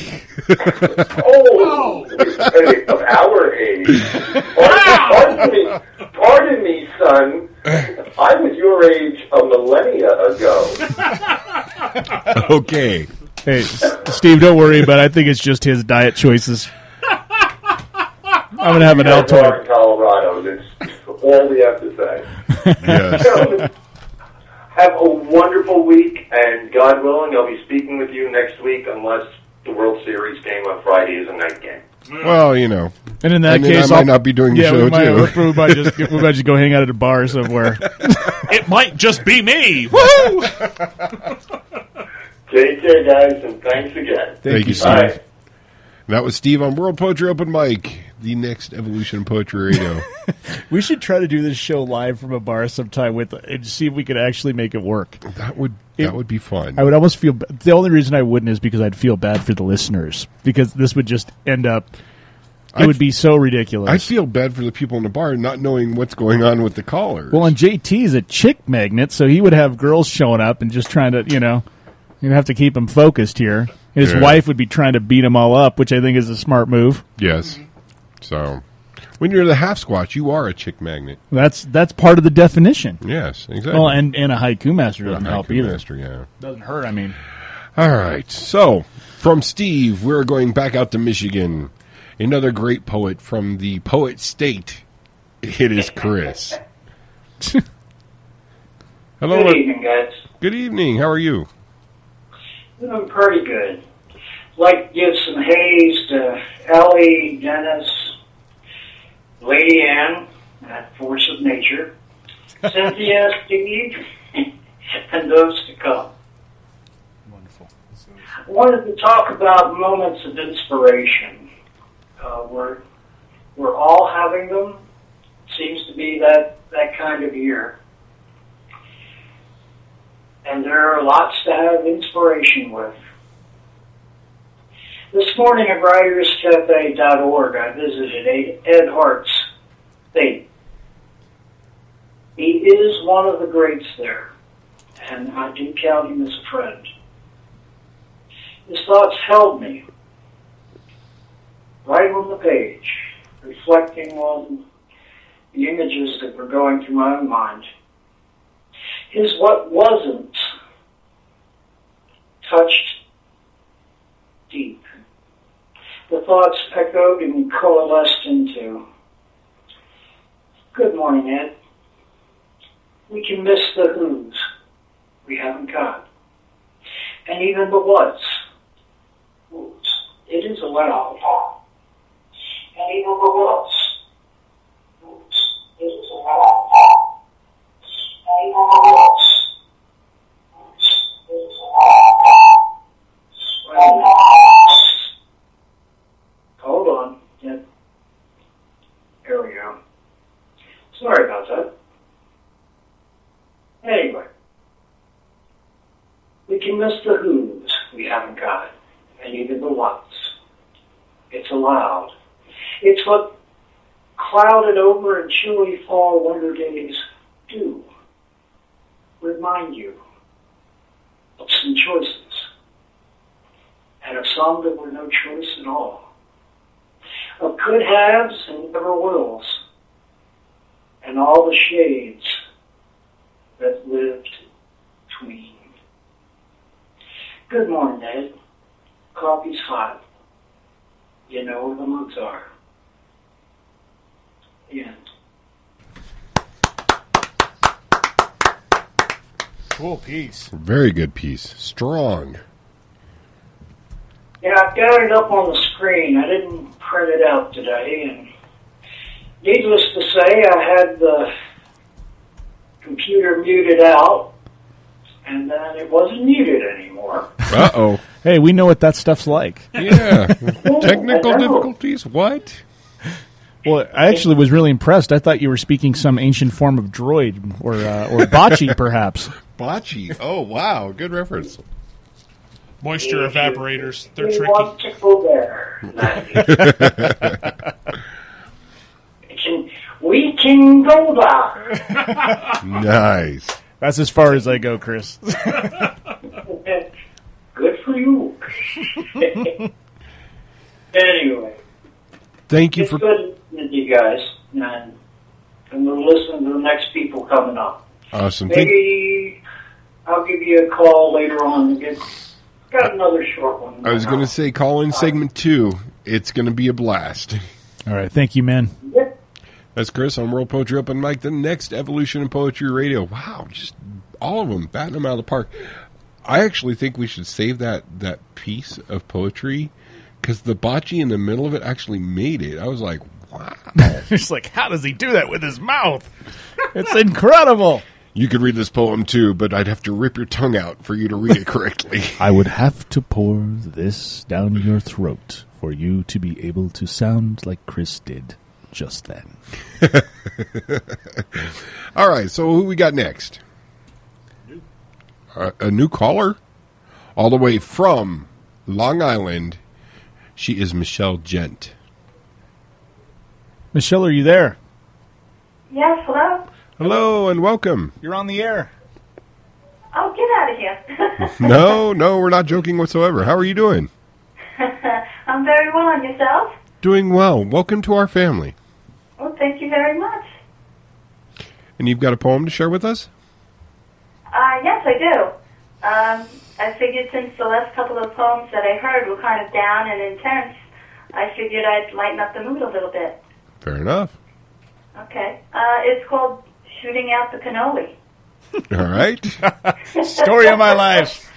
Of our age. Pardon me, son. I was your age a millennia ago. Okay. Hey, Steve, don't worry about it. I think it's just his diet choices. I'm going to have an Altoid. In Colorado. That's all we have to say. Yes. Have a wonderful week, and God willing, I'll be speaking with you next week, unless the World Series game on Friday is a night game. Well, And in that case, I might not be doing the show, too. We might just go hang out at a bar somewhere. It might just be me. Woo! Take care, guys, and thanks again. Thank you, Steve. Bye. That was Steve on World Poetry Open Mic, the next evolution of poetry radio. We should try to do this show live from a bar sometime and see if we could actually make it work. That would be fun. I would almost feel the only reason I wouldn't is because I'd feel bad for the listeners, because this would just end up. It would be so ridiculous. I feel bad for the people in the bar not knowing what's going on with the callers. Well, and JT's a chick magnet, so he would have girls showing up and just trying to, you'd have to keep him focused here. His wife would be trying to beat them all up, which I think is a smart move. Yes. So, when you're the half squat, you are a chick magnet. That's part of the definition. Yes, exactly. Well, and a haiku master doesn't help either. Master, yeah. Doesn't hurt, I mean. All right. So, from Steve, we're going back out to Michigan. Another great poet from the poet state. It is Chris. Hello. Good evening, guys. Good evening. How are you? I'm pretty good. Like to give some haze to Ellie, Dennis, Lady Ann, at Force of Nature, Cynthia, Steve, and those to come. Wonderful. I wanted to talk about moments of inspiration. We're all having them. Seems to be that kind of year. And there are lots to have inspiration with. This morning at writerscafe.org, I visited Ed Hart's fate. He is one of the greats there, and I do count him as a friend. His thoughts held me right on the page, reflecting on the images that were going through my own mind. His what wasn't touched deep. The thoughts echoed and coalesced into, good morning, Ed. We can miss the who's we haven't got. and even the what's. It is allowed. And even the what's. It is allowed. And even the what's. It is allowed. Hold on. Yeah. There we go. Sorry about that. Anyway. We can miss the who's we haven't got, and even the what's. It's allowed. It's what clouded over and chilly fall winter days do. Remind you of some choices, and of some that were no choice at all. Of could haves and never wills, and all the shades that lived between. Good morning, Ed. Coffee's hot. You know where the mugs are. The end. Cool piece. Very good piece. Strong. Yeah, I've got it up on the screen. I didn't print it out today, and needless to say, I had the computer muted out, and then it wasn't muted anymore. Uh-oh. Hey, we know what that stuff's like. Yeah. Technical difficulties? What? Well, I actually was really impressed. I thought you were speaking some ancient form of droid or bocce, perhaps. Bocce. Oh, wow. Good reference. Moisture evaporators. They're We tricky. want to go there. We can go there. Nice. That's as far as I go, Chris. Good for you. Anyway. Thank you it's for... good listening to you guys, and we'll listen to the next people coming up. Awesome. Maybe I'll give you a call later on. Got another short one. I was going to say, call in segment 2. It's going to be a blast. All right. Thank you, man. Yep. That's Chris on World Poetry Open Mic, the next evolution in poetry radio. Wow, just all of them, batting them out of the park. I actually think we should save that piece of poetry, because the bocce in the middle of it actually made it. I was like, wow. It's like, how does he do that with his mouth? It's incredible. You could read this poem too, but I'd have to rip your tongue out for you to read it correctly. I would have to pour this down your throat for you to be able to sound like Chris did just then. All right, so who we got next? A new caller? All the way from Long Island. She is Michelle Gent. Michelle, are you there? Yes, hello? Hello and welcome. You're on the air. Oh, get out of here. No, we're not joking whatsoever. How are you doing? I'm very well, and yourself? Doing well. Welcome to our family. Well, thank you very much. And you've got a poem to share with us? Yes, I do. I figured since the last couple of poems that I heard were kind of down and intense, I figured I'd lighten up the mood a little bit. Fair enough. Okay. It's called Shooting Out the Cannoli. All right. Story of my life.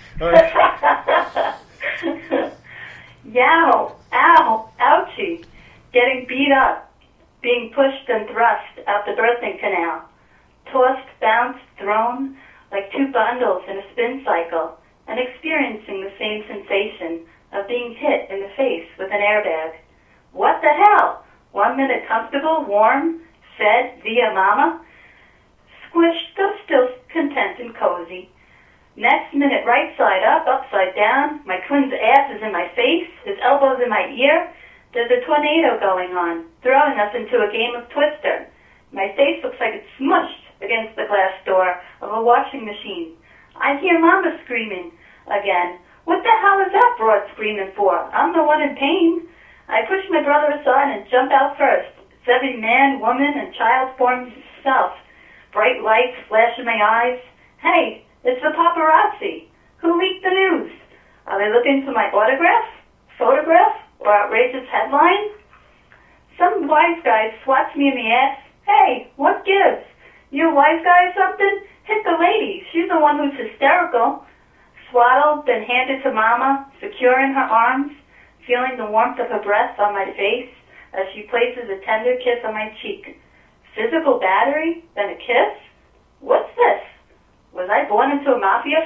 Yow, ow, ouchie. Getting beat up, being pushed and thrust out the birthing canal. Tossed, bounced, thrown, like two bundles in a spin cycle, and experiencing the same sensation of being hit in the face with an airbag. What the hell? 1 minute comfortable, warm, fed via mama, squished though still content and cozy. Next minute right side up, upside down, my twin's ass is in my face, his elbow's in my ear. There's a tornado going on, throwing us into a game of Twister. My face looks like it's smushed against the glass door of a washing machine. I hear mama screaming again. What the hell is that broad screaming for? I'm the one in pain. I push my brother aside and jump out first. It's every man, woman, and child form himself. Bright lights flash in my eyes. Hey, it's the paparazzi. Who leaked the news? Are they looking for my autograph, photograph, or outrageous headline? Some wise guy swats me in the ass. Hey, what gives? You a wise guy or something? Hit the lady. She's the one who's hysterical. Swaddled, then handed to Mama, secure in her arms, feeling the warmth of her breath on my face as she places a tender kiss on my cheek. Physical battery? Then a kiss? What's this? Was I born into a mafia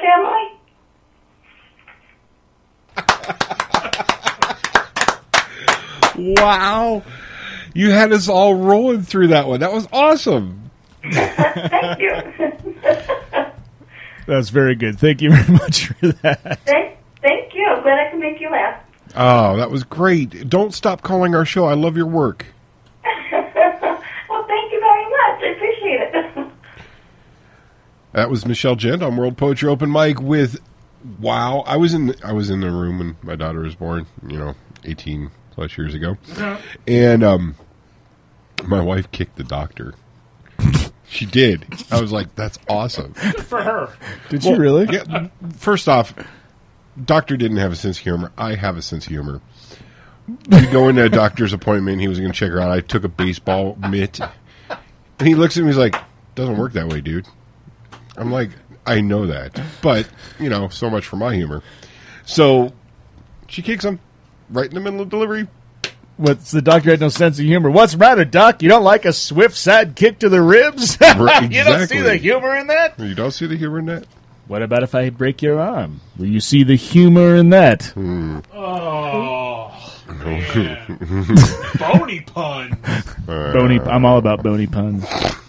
family? Wow. You had us all rolling through that one. That was awesome. Thank you. That's very good. Thank you very much for that. Thank you. I'm glad I can make you laugh. Oh, that was great. Don't stop calling our show. I love your work. Well, thank you very much. I appreciate it. That was Michelle Gent on World Poetry Open Mic with wow. I was in the room when my daughter was born, 18 plus years ago. And my wife kicked the doctor. She did. I was like, that's awesome. Good for her. Did she really? Yeah, first off, doctor didn't have a sense of humor. I have a sense of humor. We go into a doctor's appointment. He was going to check her out. I took a baseball mitt. And he looks at me. He's like, doesn't work that way, dude. I'm like, I know that. But, so much for my humor. So she kicks him right in the middle of delivery. The doctor had no sense of humor. What's the matter, Doc? You don't like a swift, sad kick to the ribs? Exactly. You don't see the humor in that? You don't see the humor in that? What about if I break your arm? Will you see the humor in that? Oh, man. Bony puns. I'm all about bony puns.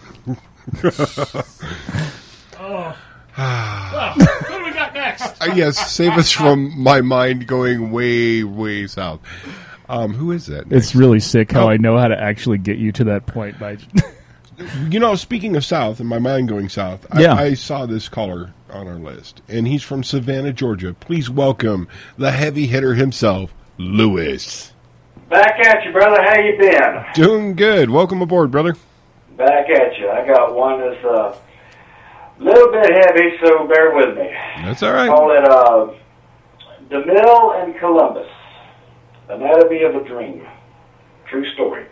Well, what do we got next? Yes, save us from my mind going way, way south. Who is that next? It's really sick how I know how to actually get you to that point. By speaking of south and my mind going south, I saw this caller on our list, and he's from Savannah, Georgia. Please welcome the heavy hitter himself, Lewis. Back at you, brother. How you been? Doing good. Welcome aboard, brother. Back at you. I got one that's a little bit heavy, so bear with me. That's all right. Call it DeMille and Columbus. Anatomy of a Dream. True story.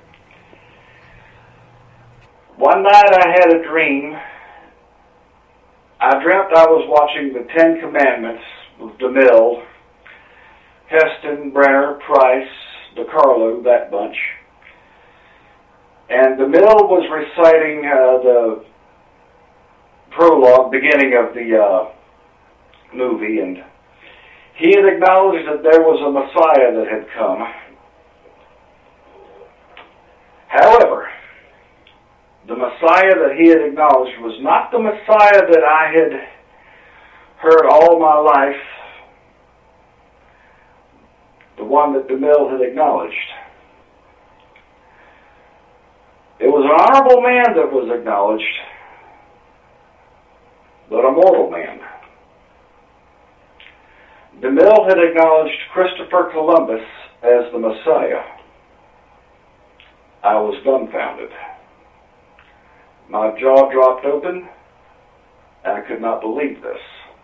One night I had a dream. I dreamt I was watching the Ten Commandments with DeMille, Heston, Brenner, Price, DeCarlo, that bunch. And DeMille was reciting the prologue, beginning of the movie, and he had acknowledged that there was a Messiah that had come. However, the Messiah that he had acknowledged was not the Messiah that I had heard all my life, the one that DeMille had acknowledged. It was an honorable man that was acknowledged, but a mortal man. DeMille had acknowledged Christopher Columbus as the Messiah. I was dumbfounded. My jaw dropped open, and I could not believe this.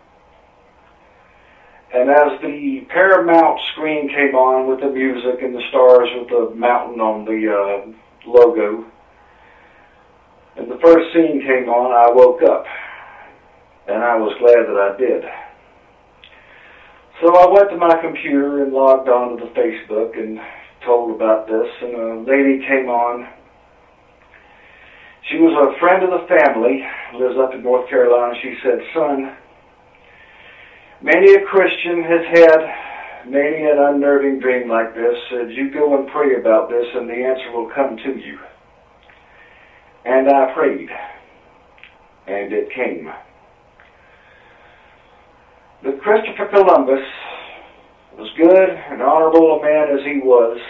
And as the Paramount screen came on with the music and the stars with the mountain on the logo, and the first scene came on, I woke up, and I was glad that I did. So I went to my computer and logged on to the Facebook and told about this, and a lady came on. She was a friend of the family, lives up in North Carolina. She said, son, many a Christian has had many an unnerving dream like this. Said, you go and pray about this and the answer will come to you. And I prayed, and it came. But Christopher Columbus, was good and honorable a man as he was,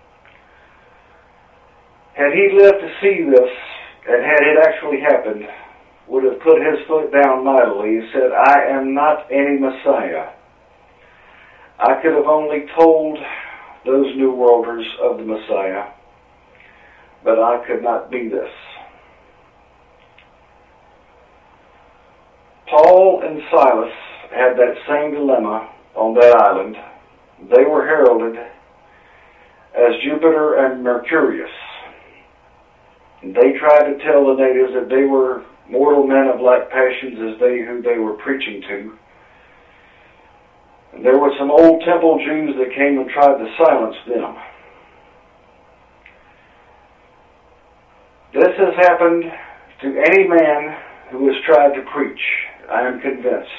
had he lived to see this, and had it actually happened, would have put his foot down mightily and said, I am not any Messiah. I could have only told those New Worlders of the Messiah, but I could not be this. Paul and Silas had that same dilemma on that island. They were heralded as Jupiter and Mercurius. They tried to tell the natives that they were mortal men of like passions as they who they were preaching to. And there were some old temple Jews that came and tried to silence them. This has happened to any man who has tried to preach, I am convinced.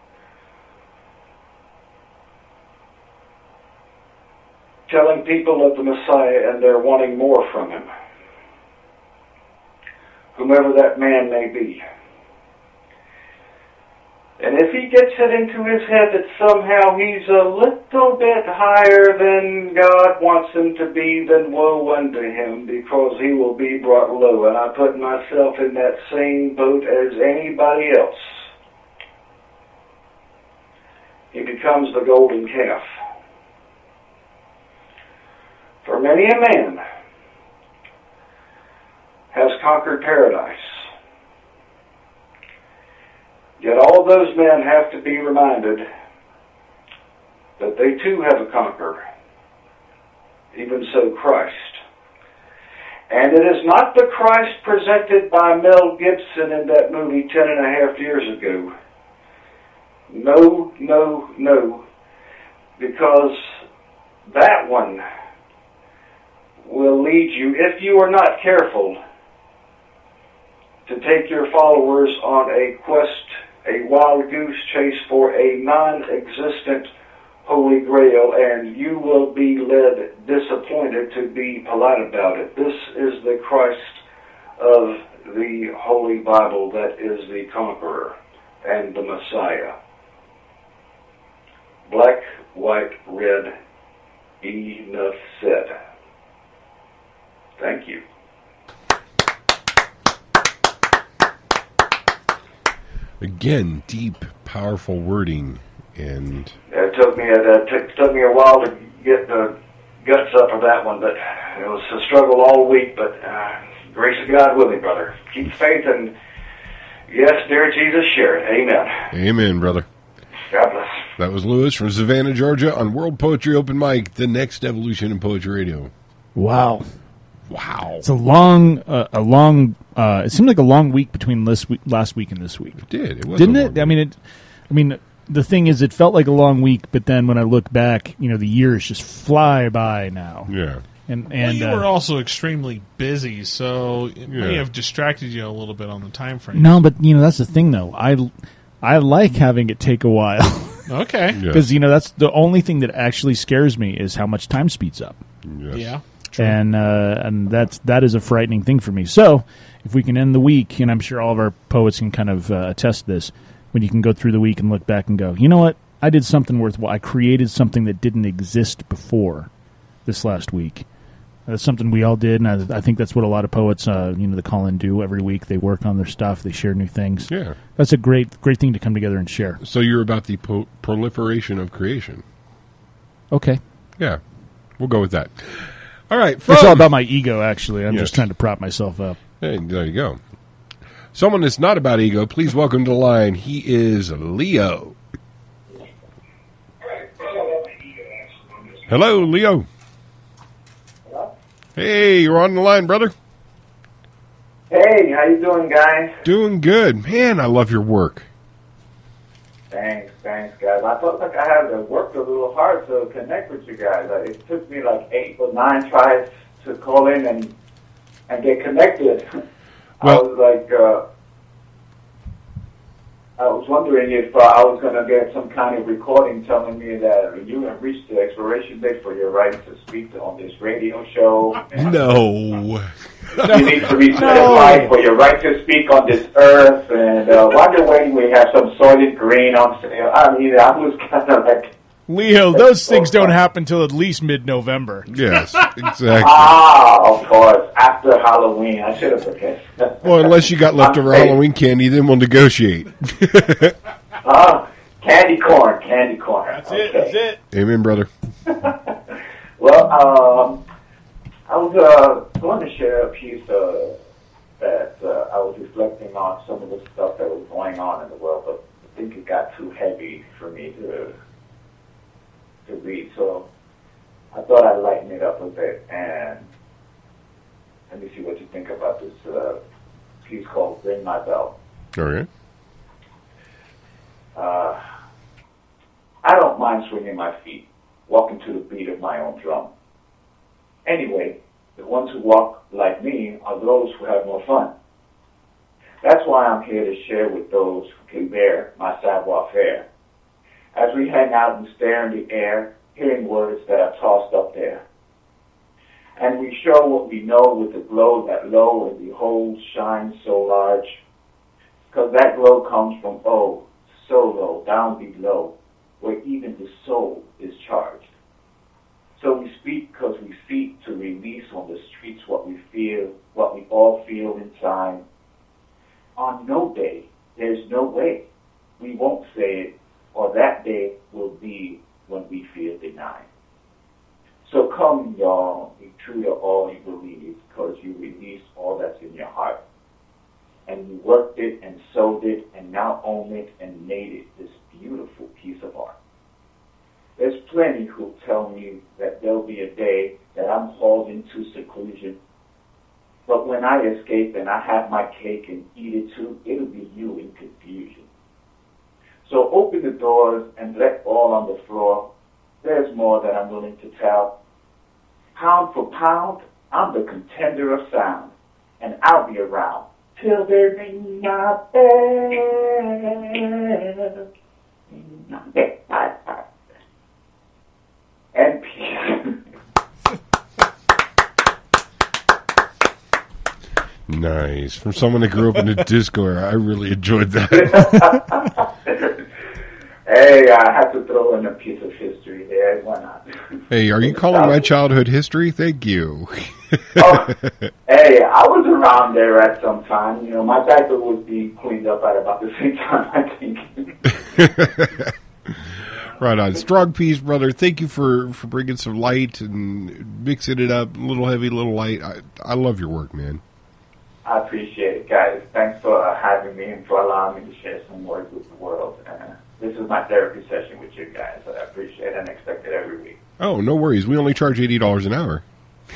Telling people of the Messiah and they're wanting more from him, whomever that man may be. And if he gets it into his head that somehow he's a little bit higher than God wants him to be, then woe unto him, because he will be brought low. And I put myself in that same boat as anybody else. He becomes the golden calf. For many a man has conquered paradise. Yet all those men have to be reminded that they too have a conqueror, even so Christ. And it is not the Christ presented by Mel Gibson in that movie 10.5 years ago. No, no, no, because that one will lead you, if you are not careful, to take your followers on a quest, a wild goose chase for a non-existent Holy Grail, and you will be led disappointed to be polite about it. This is the Christ of the Holy Bible that is the conqueror and the Messiah. Black, white, red, enough said. Thank you. Again, deep, powerful wording, and It took me a while to get the guts up of that one, but it was a struggle all week. But grace of God with me, brother. Keep faith, and yes, dear Jesus, share it. Amen. Amen, brother. God bless. That was Lewis from Savannah, Georgia, on World Poetry Open Mic, the next evolution in poetry radio. Wow. It's a long. It seemed like a long week between last week and this week. It did. It was, didn't it? I mean, the thing is, it felt like a long week, but then when I look back, the years just fly by now. Yeah. And you were also extremely busy, so it may have distracted you a little bit on the time frame. No, but that's the thing, though. I like having it take a while. Okay. Because that's the only thing that actually scares me is how much time speeds up. Yes. Yeah. True. And that is a frightening thing for me. So if we can end the week, and I'm sure all of our poets can kind of attest this, when you can go through the week and look back and go, you know what, I did something worthwhile. I created something that didn't exist before this last week. That's something we all did, and I think that's what a lot of poets, the call-in do every week. They work on their stuff. They share new things. Yeah. That's a great thing to come together and share. So you're about the proliferation of creation. Okay. Yeah. We'll go with that. All right. It's all about my ego, actually. I'm just trying to prop myself up. Hey, there you go. Someone that's not about ego, please welcome to the line. He is Leo. Hello, Leo. Hello? Hey, you're on the line, brother. Hey, how you doing, guys? Doing good. Man, I love your work. Thanks, guys. I felt like I had to work a little hard to connect with you guys. It took me like 8 or 9 tries to call in and get connected. Well, I was wondering if I was going to get some kind of recording telling me that you have reached the expiration date for your right to speak on this radio show. No. You need to reach the deadline for your right to speak on this earth. And while you're waiting, we have some Soylent Green on sale. I mean, I was kind of like... Leo, those things don't happen till at least mid-November. Yes, exactly. Of course, after Halloween. I should have forget. Well, unless you got leftover Halloween candy, then we'll negotiate. Candy corn. That's it. Amen, brother. Well, I was going to share a piece that I was reflecting on some of the stuff that was going on in the world, but I think it got too heavy for me to read, so I thought I'd lighten it up a bit, and let me see what you think about this piece called Ring My Bell. All right. I don't mind swinging my feet, walking to the beat of my own drum. Anyway, the ones who walk like me are those who have more fun. That's why I'm here to share with those who can bear my savoir-faire. As we hang out and stare in the air, hearing words that are tossed up there. And we show what we know with the glow that low and behold shines so large. Because that glow comes from, oh, so low, down below, where even the soul is charged. So we speak because we seek to release on the streets what we feel, what we all feel inside. On no day, there's no way we won't say it, or that day will be when we feel denied. So come, y'all, be true to all you believe, because you release all that's in your heart. And you worked it and sold it and now own it and made it this beautiful piece of art. There's plenty who'll tell me that there'll be a day that I'm hauled into seclusion. But when I escape and I have my cake and eat it too, it'll be you in confusion. So open the doors and let all on the floor. There's more that I'm willing to tell. Pound for pound, I'm the contender of sound, and I'll be around till they ring my bell. And peace. Nice. From someone that grew up in a disco era, I really enjoyed that. Hey, I had to throw in a piece of history there. Why not? Hey, are you calling my childhood history? Thank you. Oh, hey, I was around there at some time. You know, my diaper would be cleaned up at about the same time, I think. Right on. Strong piece, brother. Thank you for bringing some light and mixing it up. A little heavy, a little light. I love your work, man. I appreciate it, guys. Thanks for having me and for allowing me to share some words with the world. This is my therapy session with you guys. I appreciate it and expect it every week. Oh, no worries. We only charge $80 an hour.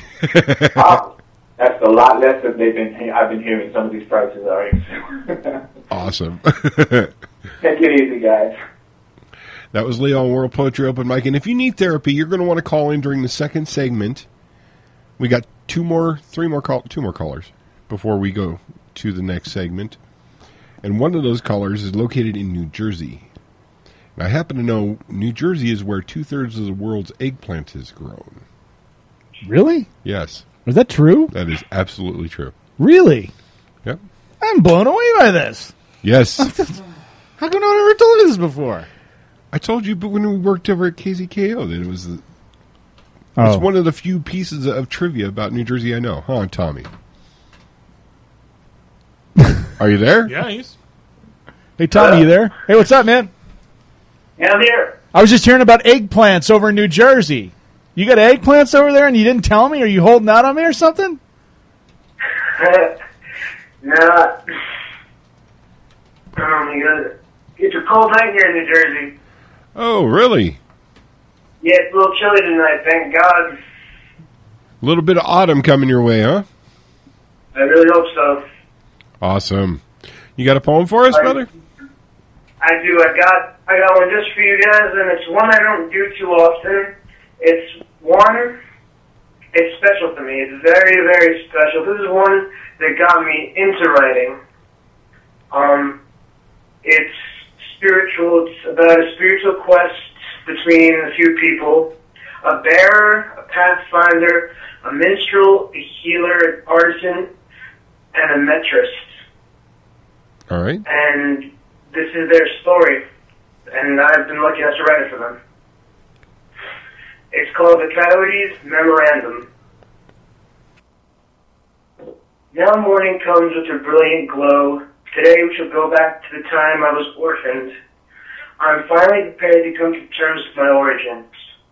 That's a lot less than I've been hearing some of these prices already. Awesome. Take it easy, guys. That was Leo on World Poetry Open Mic. And if you need therapy, you're going to want to call in during the second segment. We got two more callers before we go to the next segment. And one of those callers is located in New Jersey. And I happen to know New Jersey is where 2/3 of the world's eggplant is grown. Really? Yes. Is that true? That is absolutely true. Really? Yep. I'm blown away by this. Yes. How come no one ever told me this before? I told you, but when we worked over at KZKO, that it was. It's one of the few pieces of trivia about New Jersey I know, huh, Tommy? Are you there? Yeah, he's. Hey, Tommy, you there? Hey, what's up, man? Yeah, I'm here. I was just hearing about eggplants over in New Jersey. You got eggplants over there, and you didn't tell me? Are you holding out on me or something? No. It's a cold night here in New Jersey. Oh, really? Yeah, it's a little chilly tonight, thank God. A little bit of autumn coming your way, huh? I really hope so. Awesome. You got a poem for us, brother? I do. I got one just for you guys, and it's one I don't do too often. It's special to me. It's very, very special. This is one that got me into writing. It's spiritual. It's about a spiritual quest between a few people. A bearer, a pathfinder, a minstrel, a healer, an artisan, and a metrist. All right. And this is their story, and I've been lucky enough to write it for them. It's called The Coyote's Memorandum. Now morning comes with her brilliant glow. Today we shall go back to the time I was orphaned. I'm finally prepared to come to terms with my origins.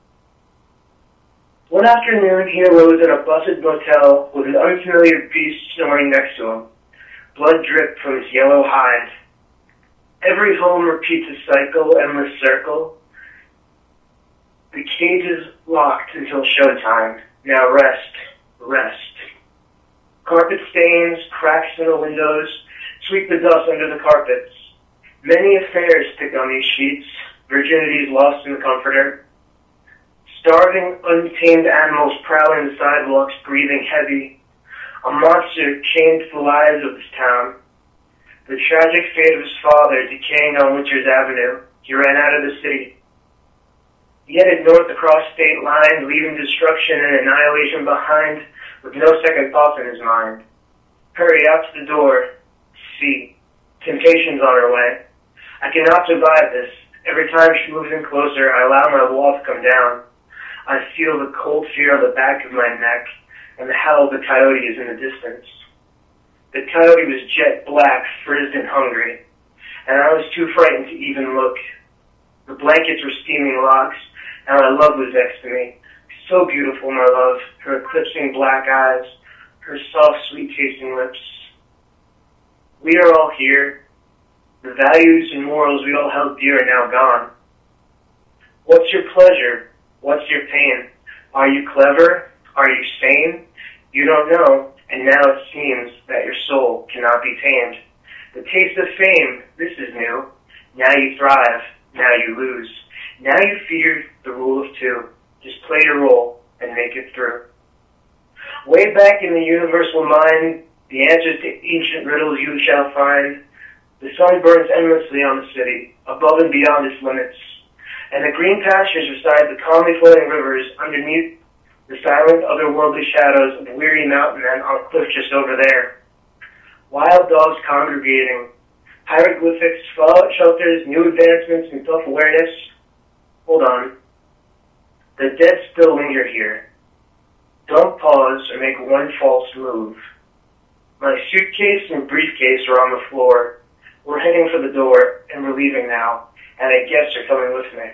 One afternoon he arose in a busted motel with an unfamiliar beast snoring next to him. Blood dripped from his yellow hide. Every home repeats a cycle, endless circle. The cage is locked until showtime. Now rest, rest. Carpet stains, cracks in the windows, sweep the dust under the carpets. Many affairs stick on these sheets. virginity's lost in the comforter. Starving, untamed animals prowling the sidewalks, breathing heavy. A monster chained to the lives of this town. The tragic fate of his father decaying on Winters Avenue. He ran out of the city. He headed north across state lines, leaving destruction and annihilation behind, with no second thoughts in his mind. Hurry out to the door. See, temptation's on her way. I cannot survive this. Every time she moves in closer, I allow my wall to come down. I feel the cold fear on the back of my neck, and the howl of the coyote is in the distance. The coyote was jet black, frizzed and hungry, and I was too frightened to even look. The blankets were steaming locks, and my love was next to me. So beautiful, my love, her eclipsing black eyes, her soft, sweet-tasting lips. We are all here. The values and morals we all held dear are now gone. What's your pleasure? What's your pain? Are you clever? Are you sane? You don't know, and now it seems that your soul cannot be tamed. The taste of fame, this is new. Now you thrive, now you lose. Now you fear the rule of two. Just play your role and make it through. Way back in the universal mind, the answers to ancient riddles you shall find. The sun burns endlessly on the city, above and beyond its limits. And the green pastures beside the calmly flowing rivers underneath the silent otherworldly shadows of weary mountain men on a cliff just over there. Wild dogs congregating, hieroglyphics, fallout shelters, new advancements in self-awareness. Hold on. The dead still linger here. Don't pause or make one false move. My suitcase and briefcase are on the floor. We're heading for the door, and we're leaving now, and I guess you're coming with me.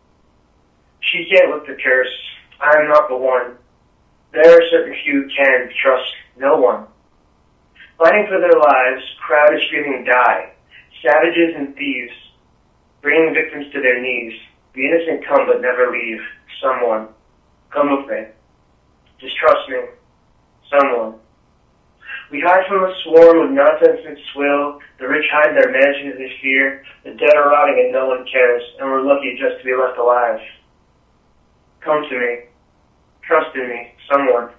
She can't lift the curse. I am not the one. There are certain few who can trust no one. Fighting for their lives, crowd is screaming die. Savages and thieves, bringing victims to their knees. The innocent come but never leave. Someone, come with me. Just trust me. Someone. We hide from a swarm of nonsense and swill. The rich hide their mansions in fear. The dead are rotting and no one cares, and we're lucky just to be left alive. Come to me. Trust in me. Someone.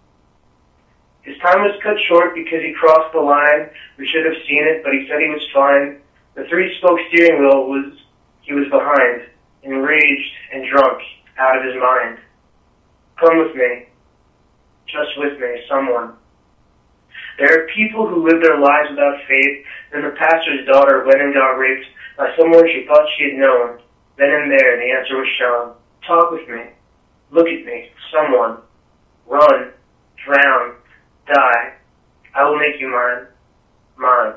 His time was cut short because he crossed the line. We should have seen it, but he said he was fine. The three-spoke steering wheel he was behind, enraged and drunk, out of his mind. Come with me. Just with me. Someone. There are people who live their lives without faith. Then the pastor's daughter went and got raped by someone she thought she had known. Then and there, the answer was shown. Talk with me. Look at me. Someone. Run. Drown. Die. I will make you mine. Mine.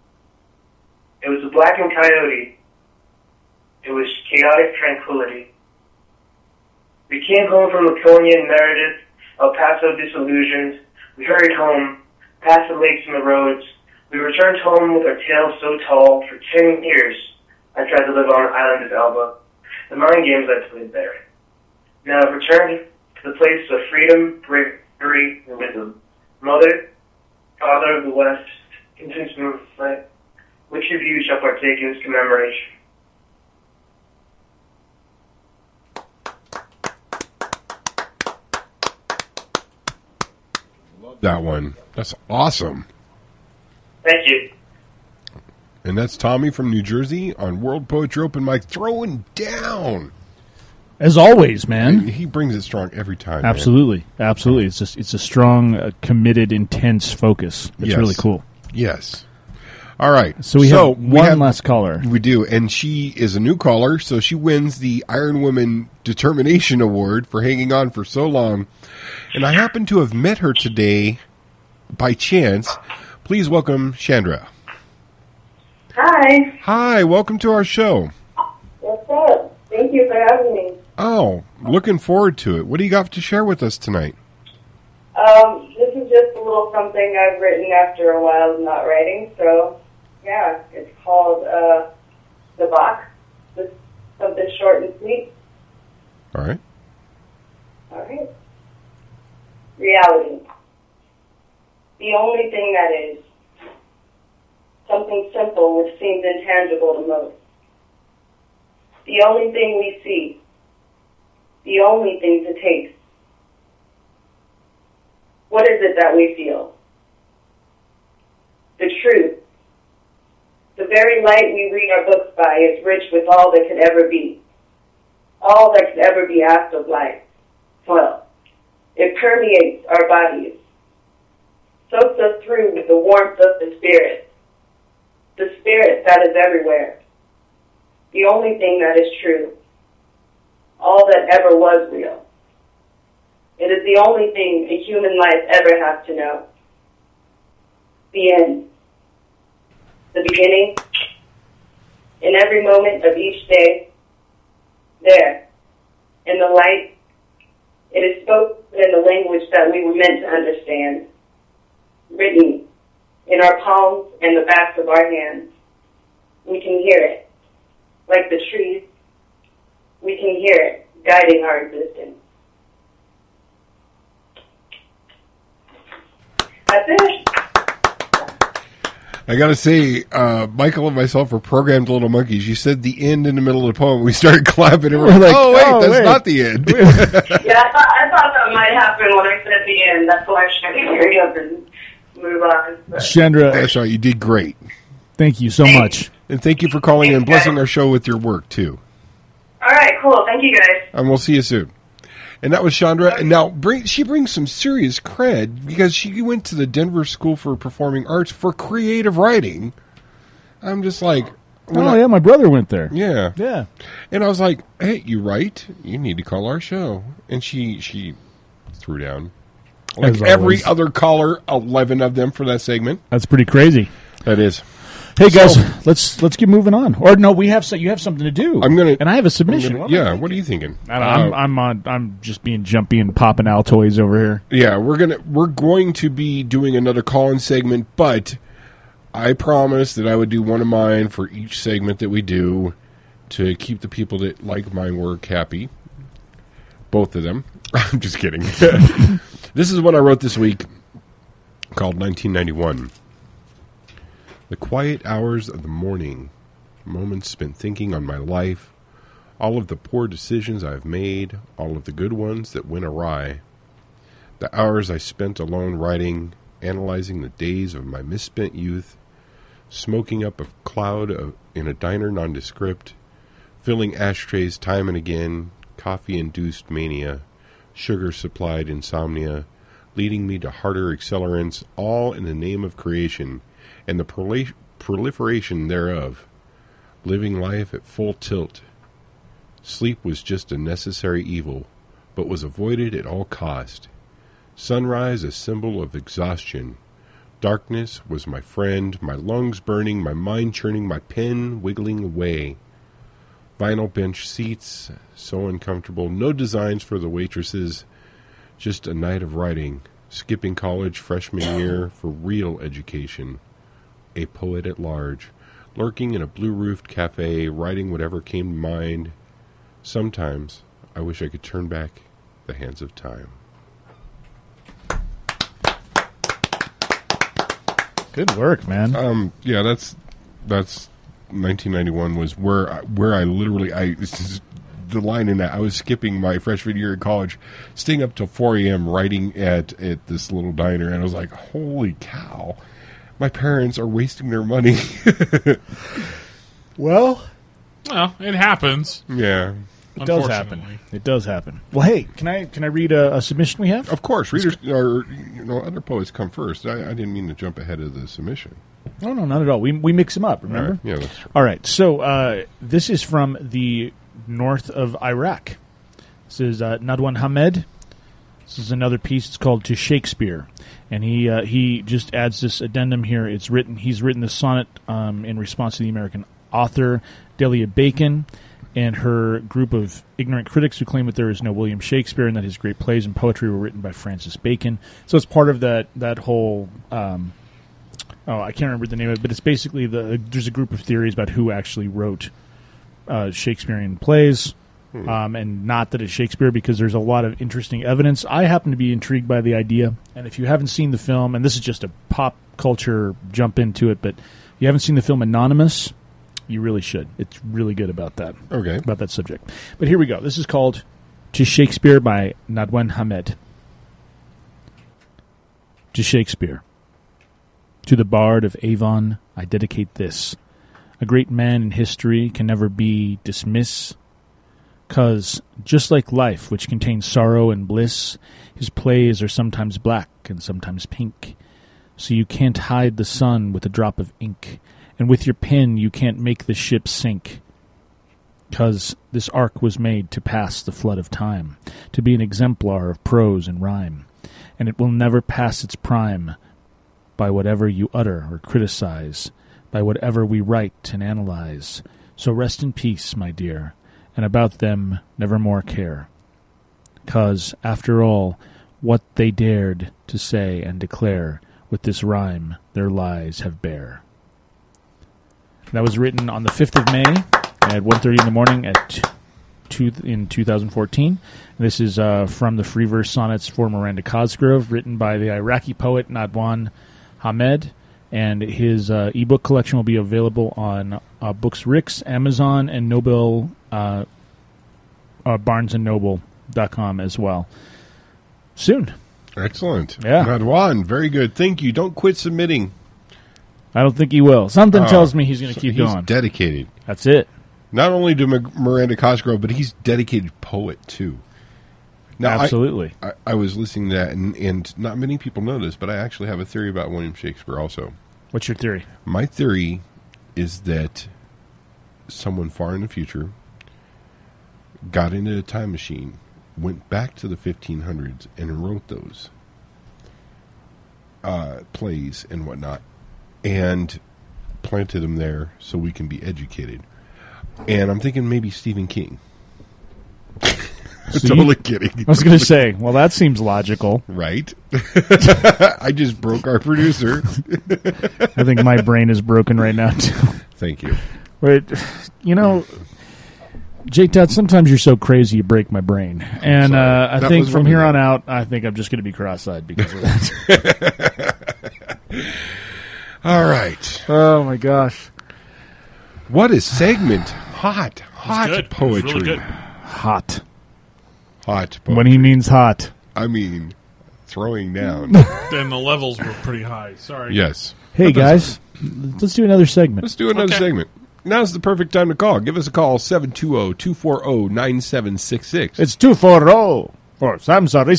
It was the blackened coyote. It was chaotic tranquility. We came home from Laconia and Meredith, El Paso disillusioned. We hurried home, past the lakes and the roads. We returned home with our tails so tall. For 10 years, I tried to live on the island of Elba. The mind games I played there. Now I've returned to the place of freedom, bravery, and wisdom. Mother, Father of the West, infants move right. Which of you shall partake in this commemoration? That one. That's awesome. Thank you. And that's Tommy from New Jersey on World Poetry Open Mic, throwing down. As always, man. He brings it strong every time. Absolutely. Man. Absolutely. It's a strong, committed, intense focus. It's really cool. Yes. All right. So we have one last caller. We do. And she is a new caller, so she wins the Iron Woman Determination Award for hanging on for so long. And I happen to have met her today by chance. Please welcome Chandra. Hi. Hi. Welcome to our show. What's up? Thank you for having me. Oh, looking forward to it. What do you got to share with us tonight? This is just a little something I've written after a while of not writing. So, yeah, it's called The Box. Just something short and sweet. All right. All right. Reality. The only thing that is. Something simple which seems intangible to most. The only thing we see. The only thing to taste. What is it that we feel? The truth. The very light we read our books by is rich with all that could ever be. All that could ever be asked of life. Well, it permeates our bodies. Soaks us through with the warmth of the Spirit. The Spirit that is everywhere. The only thing that is true. All that ever was real. It is the only thing a human life ever has to know. The end. The beginning. In every moment of each day. There. In the light. It is spoken in the language that we were meant to understand. Written in our palms and the backs of our hands. We can hear it. Like the trees. We can hear it, guiding our existence. That's it. I gotta say, Michael and myself were programmed little monkeys. You said the end in the middle of the poem. We started clapping and we're like, that's not the end. Yeah, I thought that might happen when I said the end. That's why I should hurry up and move on. Chandra. That's right. You did great. Thank you so much. And thank you for calling and blessing our show with your work, too. All right, cool. Thank you, guys. And we'll see you soon. And that was Chandra. And now she brings some serious cred because she went to the Denver School for Performing Arts for creative writing. I'm just like... yeah, my brother went there. Yeah. Yeah. And I was like, hey, you write? You need to call our show. And she threw down. Like every other caller, 11 of them for that segment. That's pretty crazy. That is. Hey guys, let's keep moving on. Or no, you have something to do. And I have a submission. What are you thinking? I'm just being jumpy and popping Altoids over here. Yeah, we're going to be doing another call-in segment, but I promised that I would do one of mine for each segment that we do to keep the people that like my work happy. Both of them. I'm just kidding. This is what I wrote this week, called 1991. The quiet hours of the morning, moments spent thinking on my life, all of the poor decisions I've made, all of the good ones that went awry. The hours I spent alone writing, analyzing the days of my misspent youth, smoking up a cloud in a diner nondescript, filling ashtrays time and again, coffee-induced mania, sugar-supplied insomnia, leading me to harder accelerants, all in the name of creation, and the proliferation thereof, living life at full tilt. Sleep was just a necessary evil, but was avoided at all cost. Sunrise a symbol of exhaustion. Darkness was my friend, my lungs burning, my mind churning, my pen wiggling away. Vinyl bench seats, so uncomfortable, no designs for the waitresses, just a night of writing, skipping college freshman year for real education. A poet at large, lurking in a blue-roofed cafe, writing whatever came to mind. Sometimes I wish I could turn back the hands of time. Good work, man. Yeah, that's 1991 was where I literally this is the line in that I was skipping my freshman year in college, staying up till 4 a.m. writing at this little diner, and I was like, holy cow. My parents are wasting their money. Well, it happens. Yeah. It does happen. It does happen. Well, hey, can I read a submission we have? Of course. Readers or other poets come first. I didn't mean to jump ahead of the submission. No, not at all. We mix them up, remember? Right. Yeah, that's true. All right. So this is from the north of Iraq. This is Nadwan Hamed. This is another piece. It's called To Shakespeare. And he just adds this addendum here. He's written this sonnet in response to the American author Delia Bacon and her group of ignorant critics who claim that there is no William Shakespeare and that his great plays and poetry were written by Francis Bacon. So it's part of that whole... I can't remember the name of it, but it's basically there's a group of theories about who actually wrote Shakespearean plays. And not that it's Shakespeare, because there's a lot of interesting evidence. I happen to be intrigued by the idea, and if you haven't seen the film, and this is just a pop culture jump into it, but if you haven't seen the film Anonymous You really should. It's really good about that. Okay. About that subject. But here we go. This is called To Shakespeare by Nadwan Hamed. To Shakespeare. To the bard of Avon, I dedicate this. A great man in history can never be dismissed, 'cause just like life, which contains sorrow and bliss, his plays are sometimes black and sometimes pink. So you can't hide the sun with a drop of ink, and with your pen you can't make the ship sink. 'Cause this ark was made to pass the flood of time, to be an exemplar of prose and rhyme, and it will never pass its prime by whatever you utter or criticize, by whatever we write and analyze. So rest in peace, my dear, and about them never more care. 'Cause, after all, what they dared to say and declare, with this rhyme their lies have bare. That was written on the 5th of May at 1:30 in the morning in 2014. This is from the Free Verse Sonnets for Miranda Cosgrove, written by the Iraqi poet Nadwan Hamed, and his ebook collection will be available on Books Rix, Amazon, and Noble, BarnesandNoble.com as well. Soon. Excellent. Yeah. Nadwan, very good. Thank you. Don't quit submitting. I don't think he will. Something tells me he's going to keep going. He's dedicated. That's it. Not only to Miranda Cosgrove, but he's dedicated poet, too. Now, absolutely. I was listening to that, and not many people know this, but I actually have a theory about William Shakespeare also. What's your theory? My theory is that someone far in the future got into a time machine, went back to the 1500s, and wrote those plays and whatnot, and planted them there so we can be educated. And I'm thinking maybe Stephen King. Totally kidding. I was going to say, well, that seems logical. Right? I just broke our producer. I think my brain is broken right now, too. Thank you. But, you know, J-Tot, sometimes you're so crazy you break my brain. And I think from here on out, I think I'm just going to be cross-eyed because of that. All right. Oh, my gosh. What a segment. Hot good. poetry. It was really good. Hot poetry. When he means hot. I mean, throwing down. Then the levels were pretty high. Sorry. Yes. Hey, guys, let's do another segment. Let's do another segment. Now's the perfect time to call. Give us a call, 720-240-9766. It's 240. Or, I'm sorry,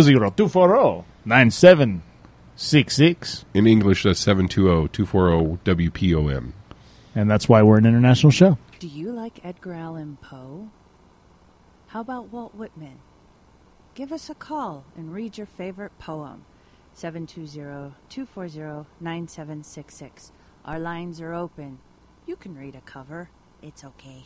720-240-9766. In English, that's 720-240-WPOM. And that's why we're an international show. Do you like Edgar Allan Poe? How about Walt Whitman? Give us a call and read your favorite poem. 720-240-9766. Our lines are open. You can read a cover. It's okay.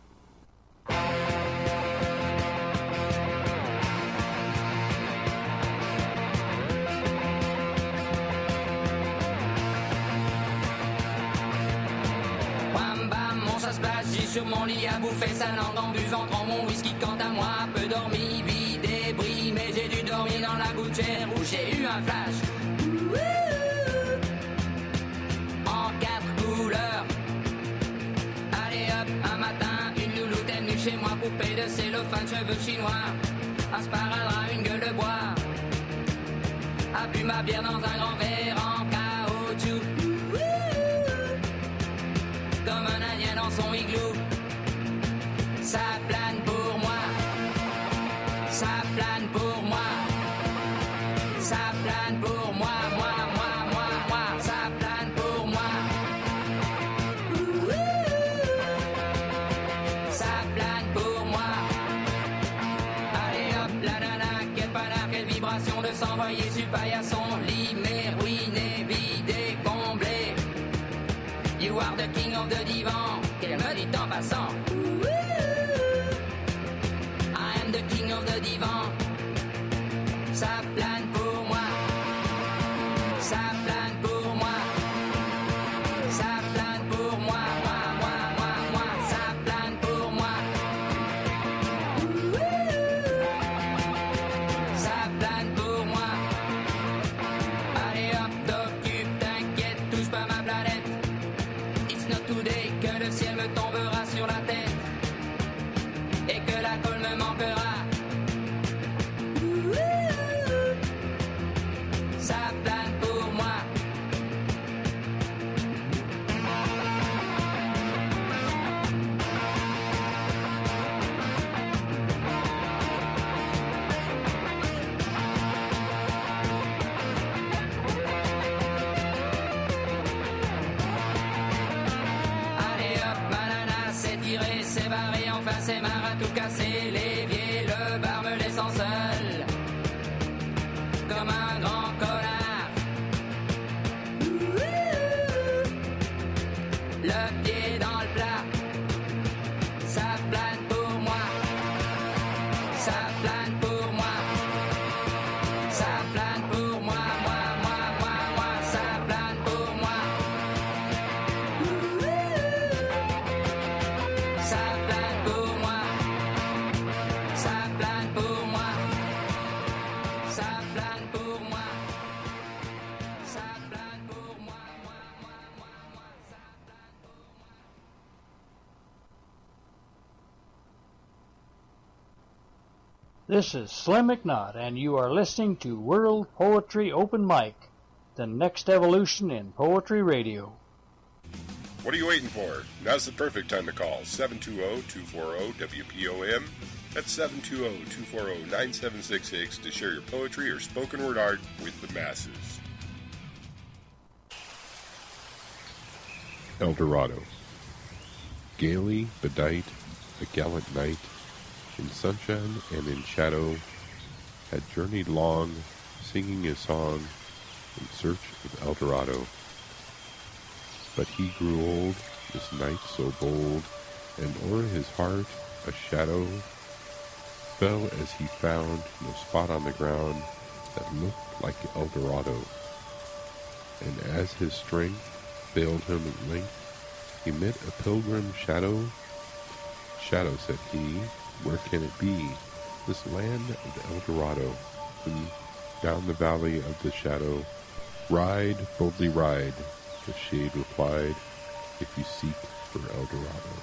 J'ai sur mon lit à bouffer sa langue en buvant grand mon whisky. Quant à moi, peu dormi, vie débris, mais j'ai dû dormir dans la gouttière où j'ai eu un flash. En 4 couleurs. Allez hop, un matin, une louloute est venue chez moi, poupée de cellophane, cheveux chinois, un sparadrap, une gueule de bois. A bu ma bière dans un grand verre en caoutchouc. Comme un indien dans son igloo. Ça plane pour moi. Ça plane pour moi. Ça plane pour moi. Moi. Ça plane pour moi. Ça plane pour moi. Allez hop, la nana, quel panard, quelle vibration de s'envoyer sur le paillasson. Limé, ruiné, vidé, comblé. You are the king of the divan, qu'elle me dit en passant. I am the king of the divan. Ça plane pour moi. Ça plane pour moi. Ça plane pour moi. Moi. Ça plane pour moi. Ça plane pour moi. Allez hop, t'occupe, t'inquiète, touche pas ma planète. It's not today que le ciel barré, enfin c'est marre à tout casser. L'évier, le bar me laissant seul, comme un grand connard. Le pied dans le plat, ça plane pour moi, ça plane pour moi, ça plane pour moi, moi, ça plane pour moi. Ça plane pour moi, ça plane pour moi, ça plane pour moi, ça plane pour moi, ça plane pour moi. This is Slim McNutt, and you are listening to World Poetry Open Mic, the next evolution in poetry radio. What are you waiting for? Now's the perfect time to call. 720-240-WPOM. That's 720-240-9766 to share your poetry or spoken word art with the masses. El Dorado. Gaily bedight, a gallant knight, in sunshine and in shadow, had journeyed long, singing his song in search of El Dorado. But he grew old, this knight so bold, and o'er his heart a shadow fell as he found no spot on the ground that looked like El Dorado. And as his strength failed him at length, he met a pilgrim shadow. Shadow, said he, where can it be, this land of El Dorado? And down the valley of the shadow, ride, boldly ride, the shade replied, if you seek for El Dorado.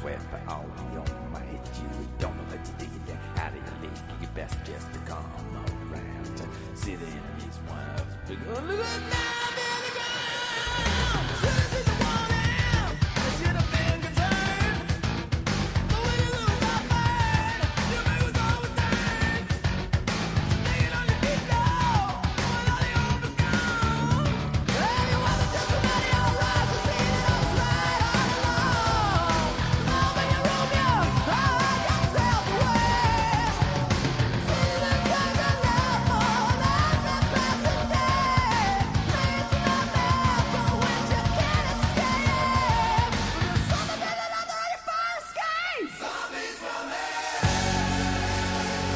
sweat for all the on my head. You don't know what to do. You get out of your league. You best just to come around. See the enemy's one of us. Big look at now, Billy Brown. Should have seen the one out. I should have been concerned. But when you lose our mind, your man was always down. So lean on your feet now. When all the hope is gone. And you want to just somebody alright. So see it all slide all along. Now when you roam your hide yourself away. See the things I love more than the present day. Leads to the map for which you can't escape. But there's something that another on your fire escape. Zombies from hell.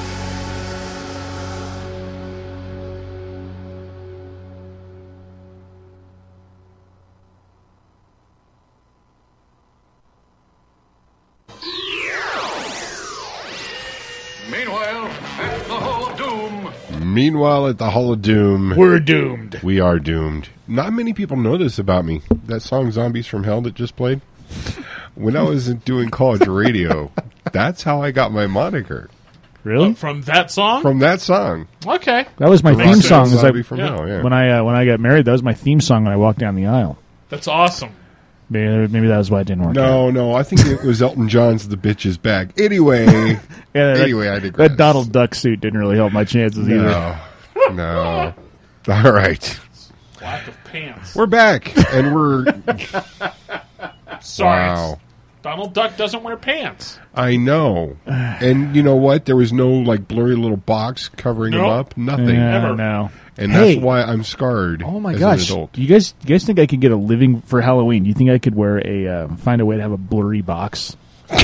Meanwhile, at the Hall of Doom. Meanwhile, at the Hall of Doom, we're doomed. We are doomed. Not many people know this about me. That song "Zombies from Hell" that just played. When I was doing college radio, that's how I got my moniker. Really? From that song? From that song. Okay. That was my The theme rock song. band as Zombie from Hell, yeah. When I got married, that was my theme song when I walked down the aisle. That's awesome. Maybe that was why it didn't work. No, I think it was Elton John's "The Bitch Is Back." Anyway, I digress. That Donald Duck suit didn't really help my chances either. No. All right. Lack of pants. We're back, and we're... Sorry. Wow. Donald Duck doesn't wear pants. I know. And you know what? There was no, like, blurry little box covering him up. Nothing. Yeah, no. And Hey. that's why I'm scarred Oh my as gosh! an adult. You guys think I could get a living for Halloween? You think I could wear find a way to have a blurry box?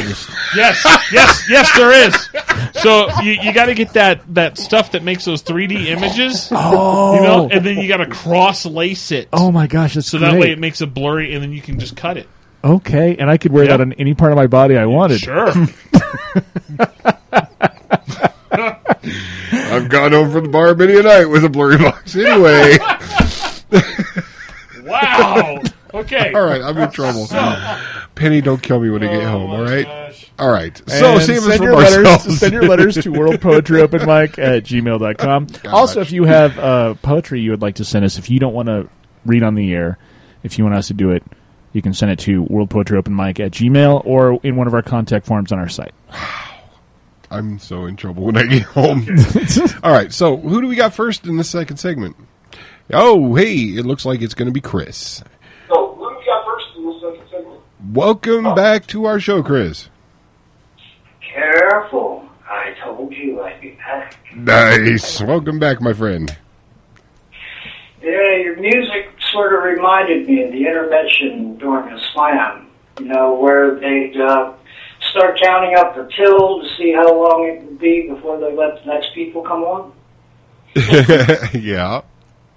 Yes, there is. So you got to get that stuff that makes those 3D images. Oh. And then you got to cross lace it. Oh my gosh! That's so great. that way it makes it blurry, and then you can just cut it. Okay, and I could wear that on any part of my body I wanted. Sure. I've gone home from the bar many a night with a blurry box. Anyway. Wow. Okay. All right, I'm in trouble. Penny, don't kill me when I get home, all right? Gosh. All right. So And save us send from your letters. ourselves. Send your letters to worldpoetryopenmic@gmail.com. Also, if you have poetry you would like to send us, if you don't want to read on the air, if you want us to do it, you can send it to worldpoetryopenmic@gmail or in one of our contact forms on our site. I'm so in trouble when I get home. All right, so who do we got first in the second segment? Oh, hey, it looks like it's going to be Chris. So, who do we got first in the second segment? Welcome back to our show, Chris. Careful. I told you I'd be back. Nice. Welcome back, my friend. Yeah, your music sort of reminded me of the intermission during a slam, where they'd start counting up the till to see how long it would be before they let the next people come on. Yeah.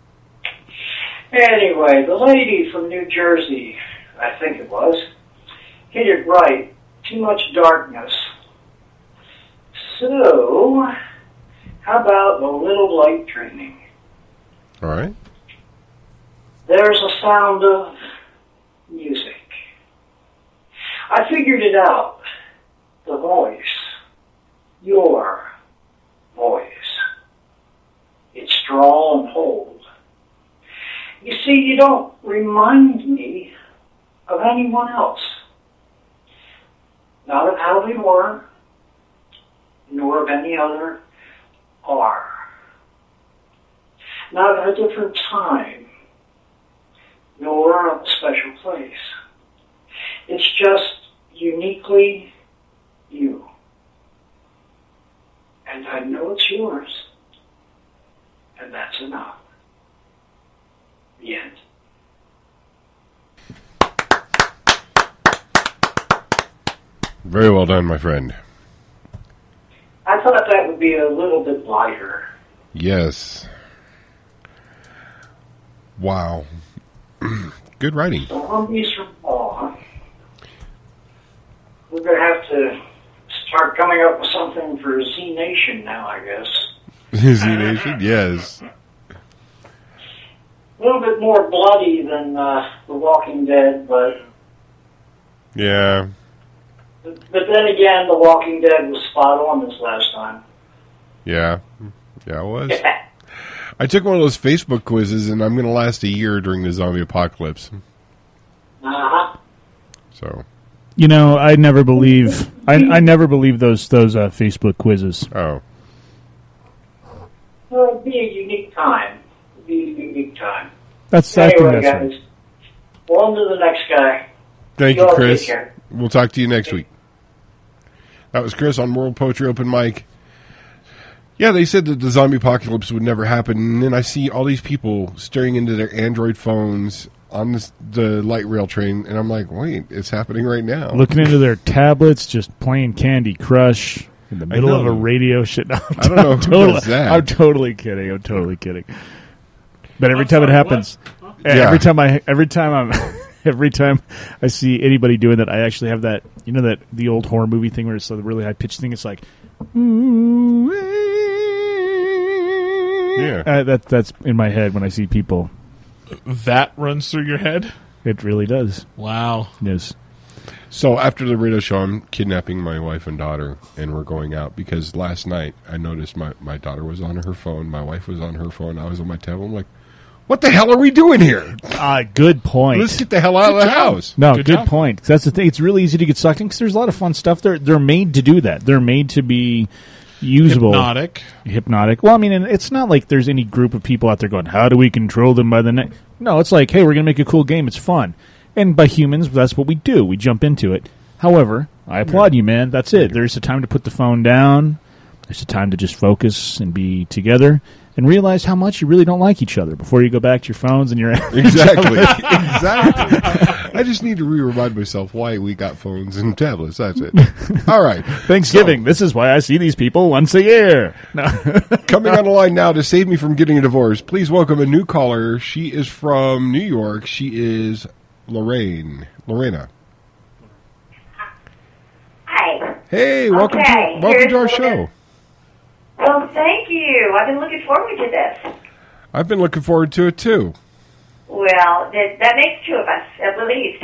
Anyway, the lady from New Jersey, I think it was, hit it right. Too much darkness. So, how about a little light training? All right. There's a sound of music. I figured it out. The voice. Your voice. It's draw and hold. You see, you don't remind me of anyone else. Not of how they were, nor of any other are. Not of a different time, nor of a special place. It's just uniquely you. And I know it's yours. And that's enough. The end. Very well done, my friend. I thought that would be a little bit lighter. Yes. Wow. Good writing. Zombies from Hell. We're going to have to start coming up with something for Z Nation now, I guess. Z Nation? Yes. A little bit more bloody than The Walking Dead, but Yeah. But then again, The Walking Dead was spot on this last time. Yeah, it was. I took one of those Facebook quizzes, and I'm going to last a year during the zombie apocalypse. Uh-huh. So, you know, I never believe those Facebook quizzes. Oh, Well, it'd be a unique time. That's anyway, I think that's guys. On to the next guy. thank You you, all Chris. take care. We'll talk to you next week. That was Chris on World Poetry Open Mic. Yeah, they said that the zombie apocalypse would never happen, and then I see all these people staring into their Android phones on the light rail train, and I'm like, wait, it's happening right now. Looking into their tablets, just playing Candy Crush in the middle of a radio shit. No, I don't know who does that. I'm totally kidding. But every time it happens, Yeah. every time I see anybody doing that, I actually have that, you know, that the old horror movie thing where it's the really high pitched thing. It's like, yeah, that's in my head when I see people. That runs through your head? It really does. Wow. Yes. So after the radio show, I'm kidnapping my wife and daughter, and we're going out because last night I noticed my daughter was on her phone, my wife was on her phone, I was on my tablet. I'm like, what the hell are we doing here? Good point. Let's get the hell out of the house. No, good point. That's the thing. It's really easy to get sucked in because there's a lot of fun stuff. They're made to do that. They're made to be usable. Hypnotic. Well, I mean, and it's not like there's any group of people out there going, how do we control them by the neck? No, it's like, hey, we're going to make a cool game. It's fun. And by humans, that's what we do. We jump into it. However, I applaud you, man. That's it. There's a time to put the phone down. There's a time to just focus and be together and realize how much you really don't like each other before you go back to your phones and your Exactly. I just need to remind myself why we got phones and tablets. That's it. All right. Thanksgiving. This is why I see these people once a year. No. Coming on the line now to save me from getting a divorce, please welcome a new caller. She is from New York. She is Lorena. Hi. Hey, welcome to our show. Well, thank you. I've been looking forward to this. I've been looking forward to it too. Well, that makes two of us, at least.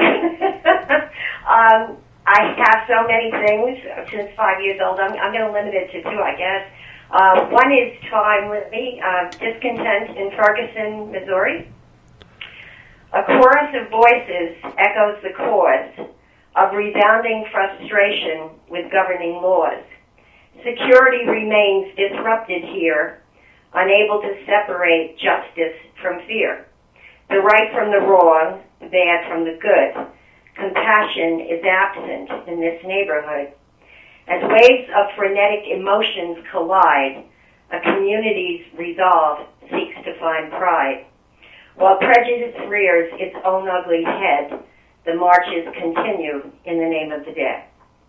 I have so many things since 5 years old. I'm going to limit it to two, I guess. One is Time with Me, Discontent in Ferguson, Missouri. A chorus of voices echoes the chords of resounding frustration with governing laws. Security remains disrupted here, unable to separate justice from fear. The right from the wrong, the bad from the good. Compassion is absent in this neighborhood. As waves of frenetic emotions collide, a community's resolve seeks to find pride. While prejudice rears its own ugly head, the marches continue in the name of the dead.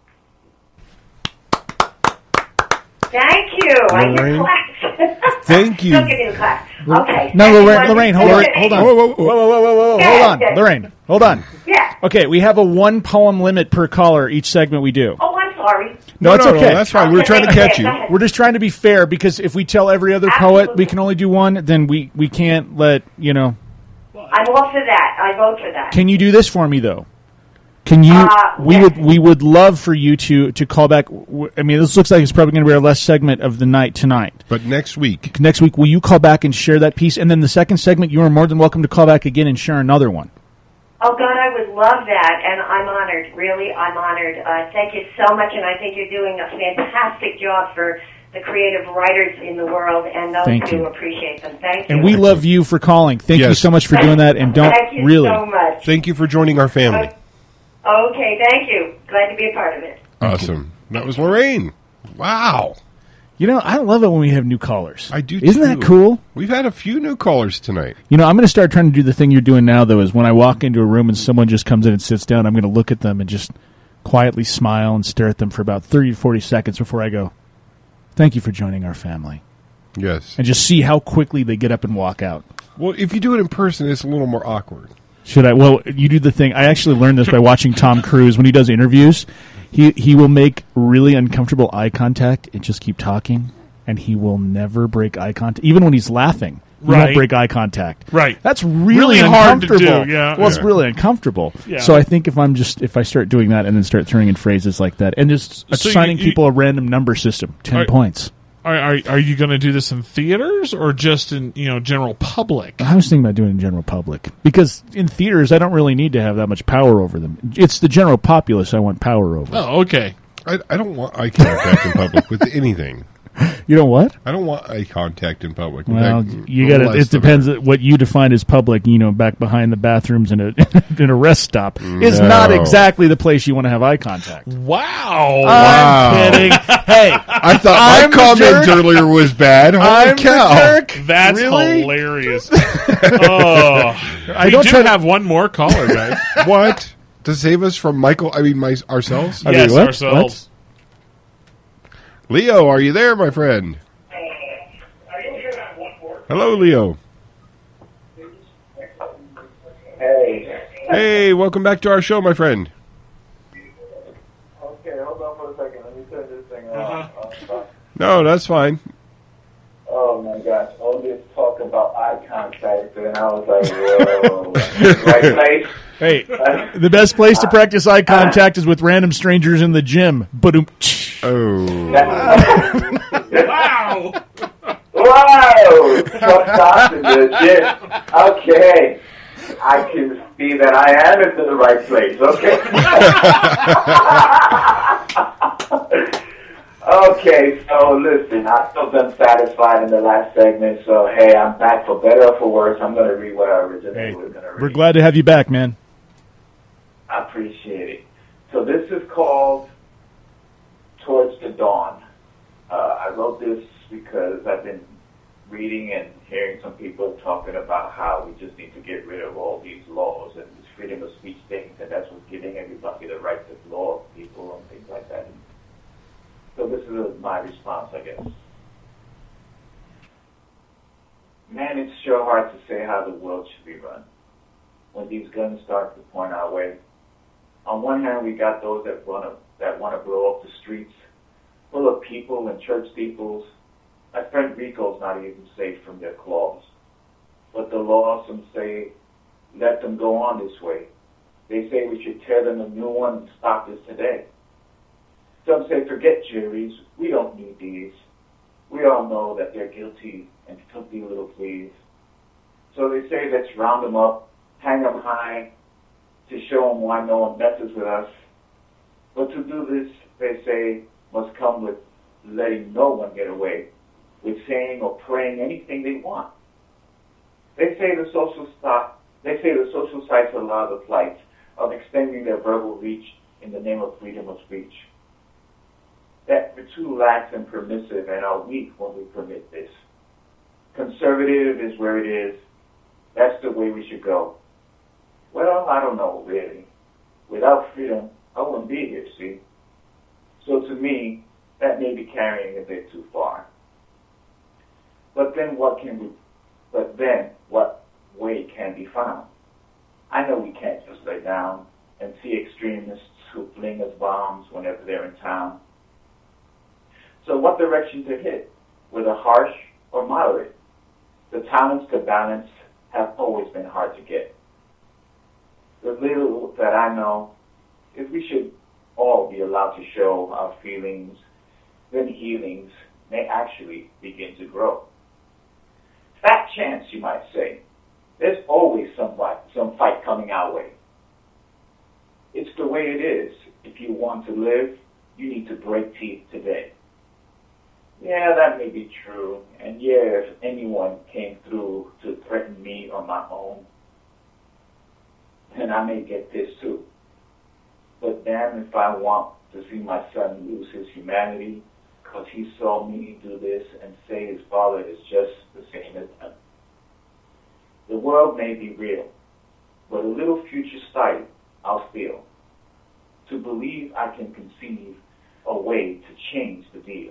Thank you. I hear claps. Thank you. Don't give me the claps. Okay. No, Lorraine, hold on. Whoa. Hold on. Lorraine, hold on. Yeah. Okay, we have a one poem limit per caller each segment we do. Oh, I'm sorry. No, it's okay. that's fine. We're trying to catch you. We're just trying to be fair because if we tell every other poet we can only do one, then we can't let, you know. I'm all for that. I vote for that. Can you do this for me, though? Can you? We would love for you to call back. I mean, this looks like it's probably going to be our last segment of the night tonight. But next week, will you call back and share that piece? And then the second segment, you are more than welcome to call back again and share another one. Oh, God, I would love that, and I'm honored. Really, I'm honored. Thank you so much, and I think you're doing a fantastic job for the creative writers in the world, and those who appreciate them. Thank you. And we love you for calling. Thank you so much for doing that, and don't Thank you really. so much. Thank you for joining our family. Okay, thank you. Glad to be a part of it. Awesome. That was Lorraine. Wow. You know, I love it when we have new callers. I do, Isn't that cool? We've had a few new callers tonight. You know, I'm going to start trying to do the thing you're doing now, though, is when I walk into a room and someone just comes in and sits down, I'm going to look at them and just quietly smile and stare at them for about 30 to 40 seconds before I go, thank you for joining our family. Yes. And just see how quickly they get up and walk out. Well, if you do it in person, it's a little more awkward. Should I? Well, you do the thing. I actually learned this by watching Tom Cruise. When he does interviews, he will make really uncomfortable eye contact and just keep talking, and he will never break eye contact. Even when he's laughing, You don't break eye contact. Right. That's really hard to uncomfortable. do. Yeah. Well, it's really uncomfortable. Yeah. So I think if I start doing that and then start throwing in phrases like that and just So assigning you- people a random number system, 10 points. Are you going to do this in theaters or just in general public? I was thinking about doing it in general public because in theaters I don't really need to have that much power over them. It's the general populace I want power over. Oh, okay. I don't want eye contact in public with anything. You know what? I don't want eye contact in public. In Well, fact, you the got to. less It the depends what you define as public. Back behind the bathrooms in a in a rest stop is not exactly the place you want to have eye contact. Wow! I'm kidding. Hey, I thought my comment earlier was bad. Holy I'm cow! the jerk. That's Really? hilarious. We don't do try to- have one more caller, guys. What? To save us from Michael? ourselves? Yes, what? ourselves. Leo, are you there, my friend? Hello, Leo. Hey. Hey, welcome back to our show, my friend. Okay, hold on for a second. Let me turn this thing off. No, that's fine. Oh my gosh, all this talk about eye contact, and I was like, whoa. Right place? Hey, the best place to practice eye contact is with random strangers in the gym. Ba-doom. Oh. Wow! Whoa! Stop in the gym. Okay. I can see that I am into the right place. Okay. Okay, so listen, I felt unsatisfied in the last segment, so hey, I'm back for better or for worse. I'm going to read what I originally was going to read. We're glad to have you back, man. I appreciate it. So this is called Towards the Dawn. I wrote this because I've been reading and hearing some people talking about how we just need to get rid of all these laws and these freedom of speech things, and that's what's giving everybody the right to law people and things like that. So this is my response, I guess. Man, it's sure hard to say how the world should be run when these guns start to point our way. On one hand, we got those that want to blow up the streets, full of people and church steeples. My friend Rico's not even safe from their claws. But the law, some say, let them go on this way. They say we should tear them a new one and stop this today. Some say, forget juries, we don't need these. We all know that they're guilty and filthy little fleas. So they say, let's round them up, hang them high, to show them why no one messes with us. But to do this, they say, must come with letting no one get away with saying or praying anything they want. They say the social sites allow the plight of extending their verbal reach in the name of freedom of speech. That we're too lax and permissive and are weak when we permit this. Conservative is where it is. That's the way we should go. Well, I don't know, really. Without freedom, I wouldn't be here, see? So to me, that may be carrying a bit too far. But then what way can be found? I know we can't just lay down and see extremists who fling us bombs whenever they're in town. So what direction to hit? Whether harsh or moderate? The talents to balance have always been hard to get. The little that I know is we should all be allowed to show our feelings, then healings may actually begin to grow. Fat chance, you might say. There's always some fight coming our way. It's the way it is. If you want to live, you need to break teeth today. Yeah, that may be true. And yeah, if anyone came through to threaten me on my own, then I may get this too. But damn if I want to see my son lose his humanity because he saw me do this and say his father is just the same as him. The world may be real, but a little future sight I'll feel. To believe I can conceive a way to change the deal.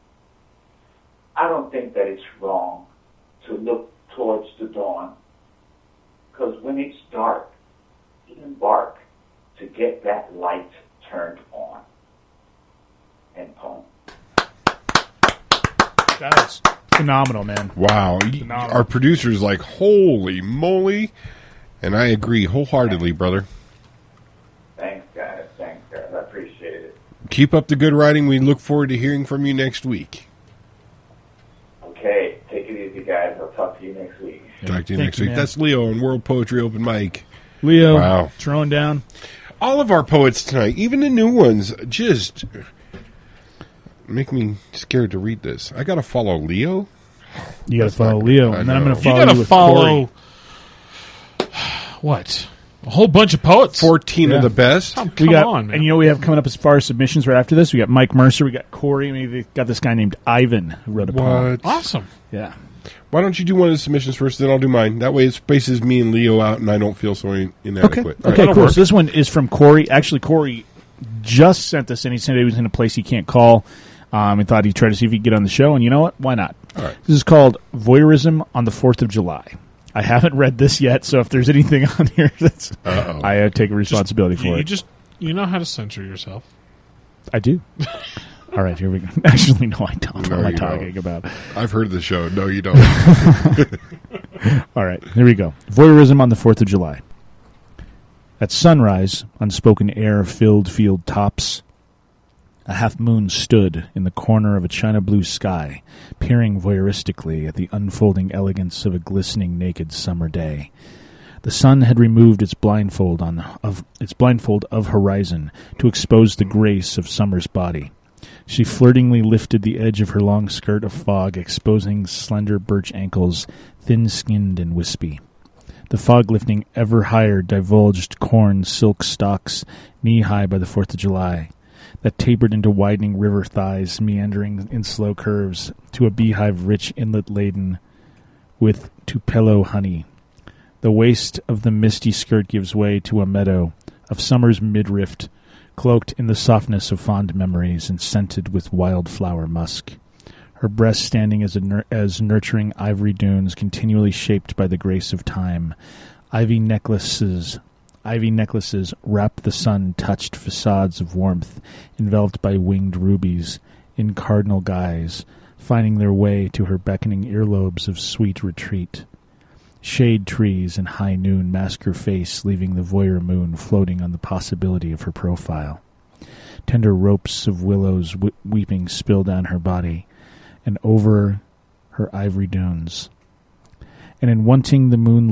I don't think that it's wrong to look towards the dawn, because when it's dark, embark to get that light turned on. End poem. Phenomenal, man. Wow. Phenomenal. Our producer's like, holy moly. And I agree wholeheartedly, brother. Thanks, guys. I appreciate it. Keep up the good writing. We look forward to hearing from you next week. Okay, take it easy, guys. I'll talk to you next week. Talk to you next week. man. That's Leo on World Poetry Open Mic. Leo, Wow. throwing down. All of our poets tonight, even the new ones, just make me scared to read this. I got to follow Leo? You got to follow Leo, and then I'm going to follow You got you to with follow what? A whole bunch of poets. 14 of the best. Oh, We come got, on, man. and you know we have coming up as far as submissions right after this. We got Mike Mercer, we got Corey, and we got this guy named Ivan who wrote a poem. Awesome. Yeah. Why don't you do one of the submissions first, then I'll do mine. That way it spaces me and Leo out, and I don't feel so inadequate. All Okay, right. cool. So this one is from Corey. Actually, Corey just sent this in. He said he was in a place he can't call. He thought he'd try to see if he could get on the show, and you know what? Why not? All right. This is called Voyeurism on the 4th of July. I haven't read this yet, so if there's anything on here that's... I take a responsibility for it. You know how to censor yourself. I do. All right, here we go. Actually, no, I don't. No, what am I you talking don't. about? I've heard the show. No, you don't. All right, here we go. Voyeurism on the 4th of July. At sunrise, unspoken air filled field tops. A half moon stood in the corner of a china blue sky, peering voyeuristically at the unfolding elegance of a glistening naked summer day. The sun had removed its blindfold of horizon to expose the grace of summer's body. She flirtingly lifted the edge of her long skirt of fog, exposing slender birch ankles, thin-skinned and wispy. The fog lifting ever higher divulged corn silk stalks, knee-high by the 4th of July, that tapered into widening river thighs, meandering in slow curves to a beehive rich inlet laden with tupelo honey. The waist of the misty skirt gives way to a meadow of summer's midriff, cloaked in the softness of fond memories and scented with wildflower musk. Her breast standing as nurturing ivory dunes continually shaped by the grace of time. Ivy necklaces wrap the sun-touched facades of warmth, enveloped by winged rubies, in cardinal guise, finding their way to her beckoning earlobes of sweet retreat. Shade trees in high noon mask her face, leaving the voyeur moon floating on the possibility of her profile. Tender ropes of willows weeping spill down her body and over her ivory dunes. And in wanting the moon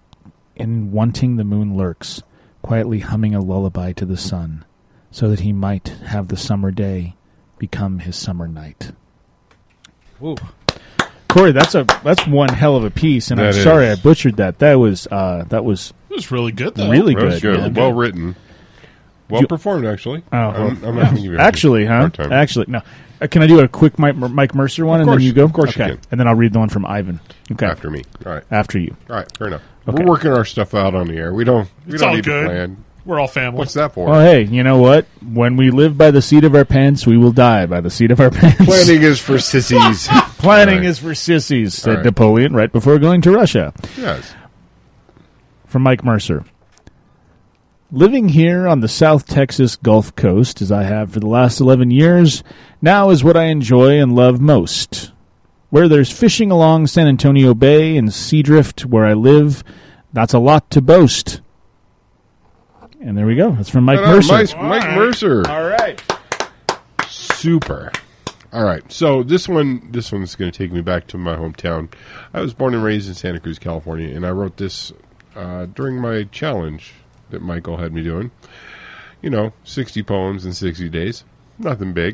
lurks, quietly humming a lullaby to the sun, so that he might have the summer day become his summer night. Woo. Corey, that's one hell of a piece, and I'm sorry I butchered that. That was It was really good, though. really That was good. good. Well written. Well performed, actually. I'm not going to give you actually, a hard time. Actually, no. Can I do a quick Mike Mercer one, and then you go? Of course you okay. can. And then I'll read the one from Ivan. Okay. After me. All right. After you. All right, fair enough. Okay. We're working our stuff out on the air. We don't all need good. to plan. We're all family. What's that for? Well, hey, you know what? When we live by the seat of our pants, we will die by the seat of our pants. Planning is for sissies. Planning is for sissies, said right. Napoleon right before going to Russia. Yes. From Mike Mercer. Living here on the South Texas Gulf Coast, as I have for the last 11 years, now is what I enjoy and love most. Where there's fishing along San Antonio Bay and Seadrift, where I live, that's a lot to boast. And there we go. That's from Mike Mercer. Mike Mercer. All right. Super. All right. So this one's going to take me back to my hometown. I was born and raised in Santa Cruz, California, and I wrote this during my challenge that Michael had me doing. 60 poems in 60 days. Nothing big.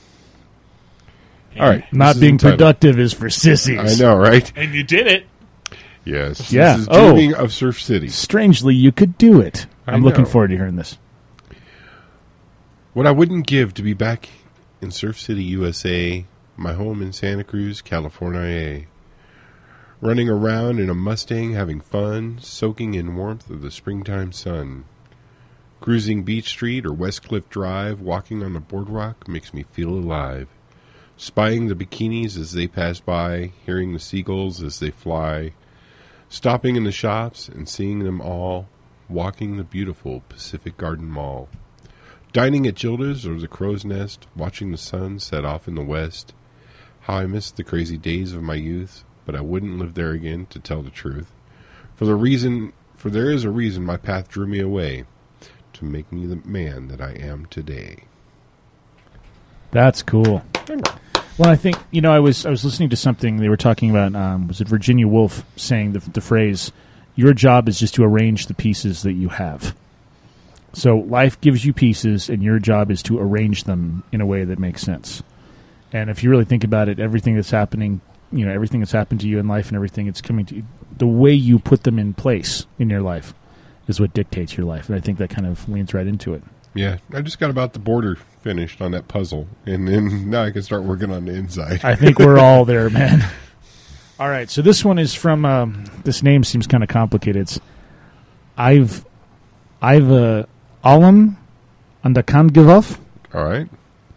All right. Not being productive is for sissies. I know, right? And you did it. Yes. Yeah. This is Dreaming of Surf City. Strangely, you could do it. I'm looking know. forward to hearing this. What I wouldn't give to be back in Surf City, USA, my home in Santa Cruz, California. Running around in a Mustang, having fun, soaking in warmth of the springtime sun. Cruising Beach Street or West Cliff Drive, walking on the boardwalk makes me feel alive. Spying the bikinis as they pass by, hearing the seagulls as they fly. Stopping in the shops and seeing them all, walking the beautiful Pacific Garden Mall. Dining at Gilda's or the Crow's Nest, watching the sun set off in the west. How I miss the crazy days of my youth, but I wouldn't live there again to tell the truth. For there is a reason my path drew me away, to make me the man that I am today. That's cool. Well, I think, I was listening to something they were talking about, was it Virginia Woolf saying the phrase, your job is just to arrange the pieces that you have. So life gives you pieces, and your job is to arrange them in a way that makes sense. And if you really think about it, everything that's happening, everything that's happened to you in life and everything that's coming to you, the way you put them in place in your life is what dictates your life. And I think that kind of leans right into it. Yeah, I just got about the border finished on that puzzle, and then now I can start working on the inside. I think we're all there, man. All right, so this one is from, this name seems kind of complicated. It's I've Allem and I can't give up. All right.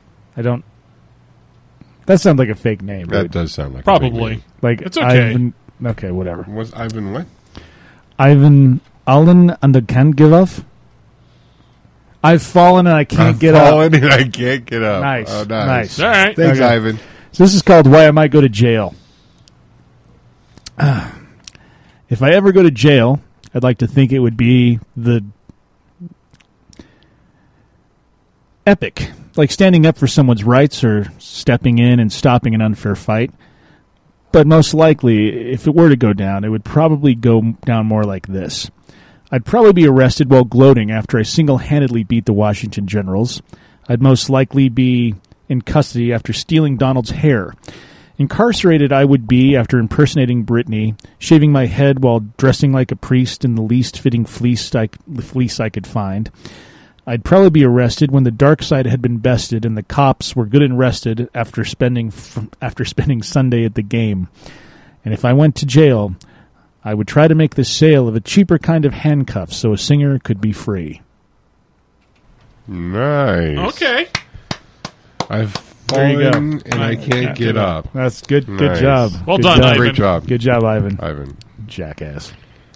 That sounds like a fake name. That right? does sound like probably. A fake name. Like, it's okay. Okay, whatever. Was Ivan what? Ivan Allen and I can't give up. I've fallen and I can't get up. I've fallen and I can't get up. Nice. Oh, nice. All right. Thanks, Okay. Ivan. So this is called Why I Might Go to Jail. If I ever go to jail, I'd like to think it would be the epic. Like standing up for someone's rights or stepping in and stopping an unfair fight. But most likely, if it were to go down, it would probably go down more like this. I'd probably be arrested while gloating after I single-handedly beat the Washington Generals. I'd most likely be in custody after stealing Donald's hair. Incarcerated I would be after impersonating Britney, shaving my head while dressing like a priest in the least fitting fleece I could find. I'd probably be arrested when the dark side had been bested and the cops were good and rested after spending Sunday at the game. And if I went to jail, I would try to make the sale of a cheaper kind of handcuffs so a singer could be free. Nice. Okay. I've There you go. fallen and I can't get up. That's good. Good Nice. job. Well Good done, job. Ivan. Great job. Good job, Ivan. Ivan. Jackass.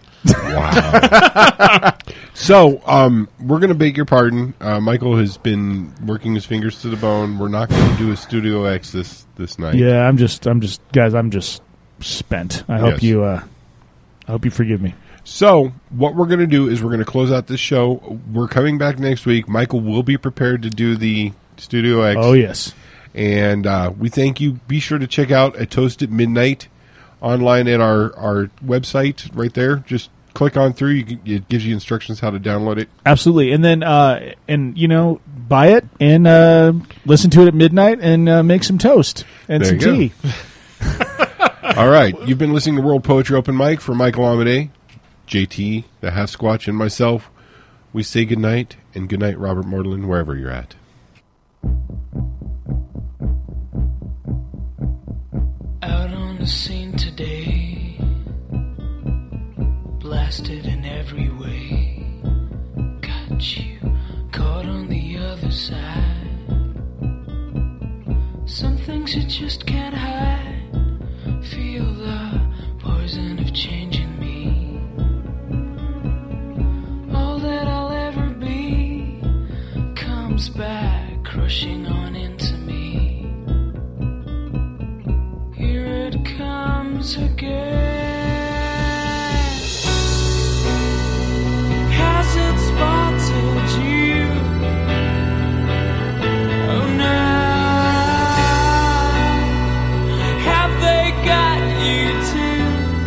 Wow. So, we're going to beg your pardon. Michael has been working his fingers to the bone. We're not going to do a Studio X this night. Yeah, I'm just spent. I hope Yes. I hope you forgive me. So, what we're going to do is we're going to close out this show. We're coming back next week. Michael will be prepared to do the Studio X. Oh, yes. And we thank you. Be sure to check out A Toast at Midnight online at our website right there. Just click on through. It gives you instructions how to download it. Absolutely. And then, buy it and listen to it at midnight and make some toast and There some you tea. All right. You've been listening to World Poetry Open Mic for Michael Amade, JT, the Half Squatch, and myself. We say goodnight, and goodnight, Robert Mortland, wherever you're at. Out on the scene today, blasted in every way. Got you caught on the other side. Some things you just can't hide. Feel the poison of change in me. All that I'll ever be comes back, crushing on into me. Here it comes again. Has it spotted you? Oh no. Have they got you too?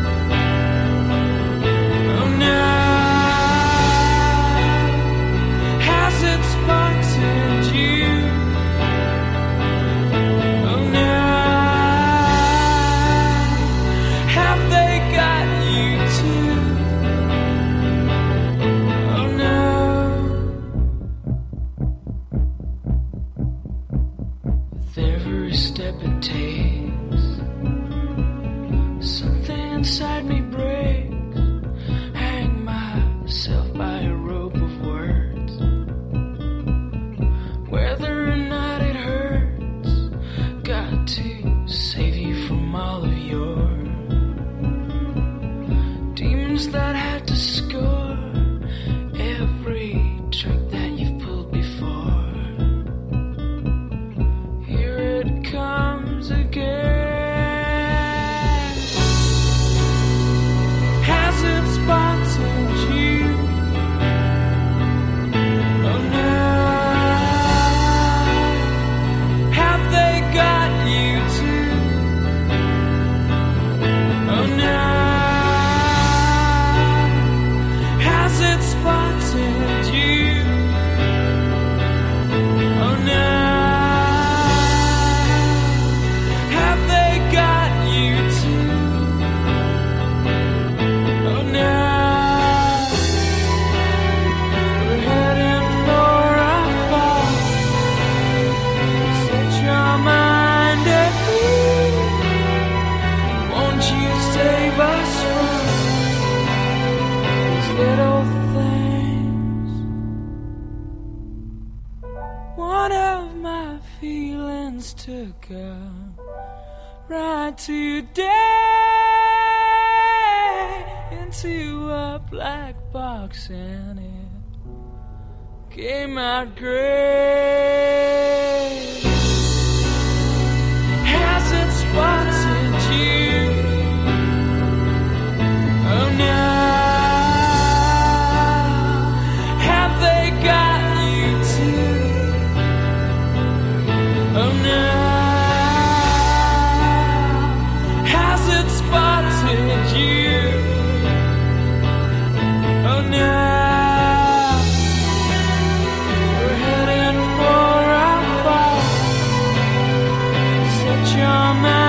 Oh no. Has it spotted you? Oh no. Have they got you too? Oh no. With every step it takes, something inside me breaks. Hang myself by a rope of words. Whether or not it hurts, got to save you from all of your demons that had to score every trick that you've pulled before. Here it comes again. feelings took a ride today into a black box, and it came out great. Has it spotted you? Oh no. Have they got you too? Oh no. Has it spotted you? Oh no. We're heading for a fall. Set your mind.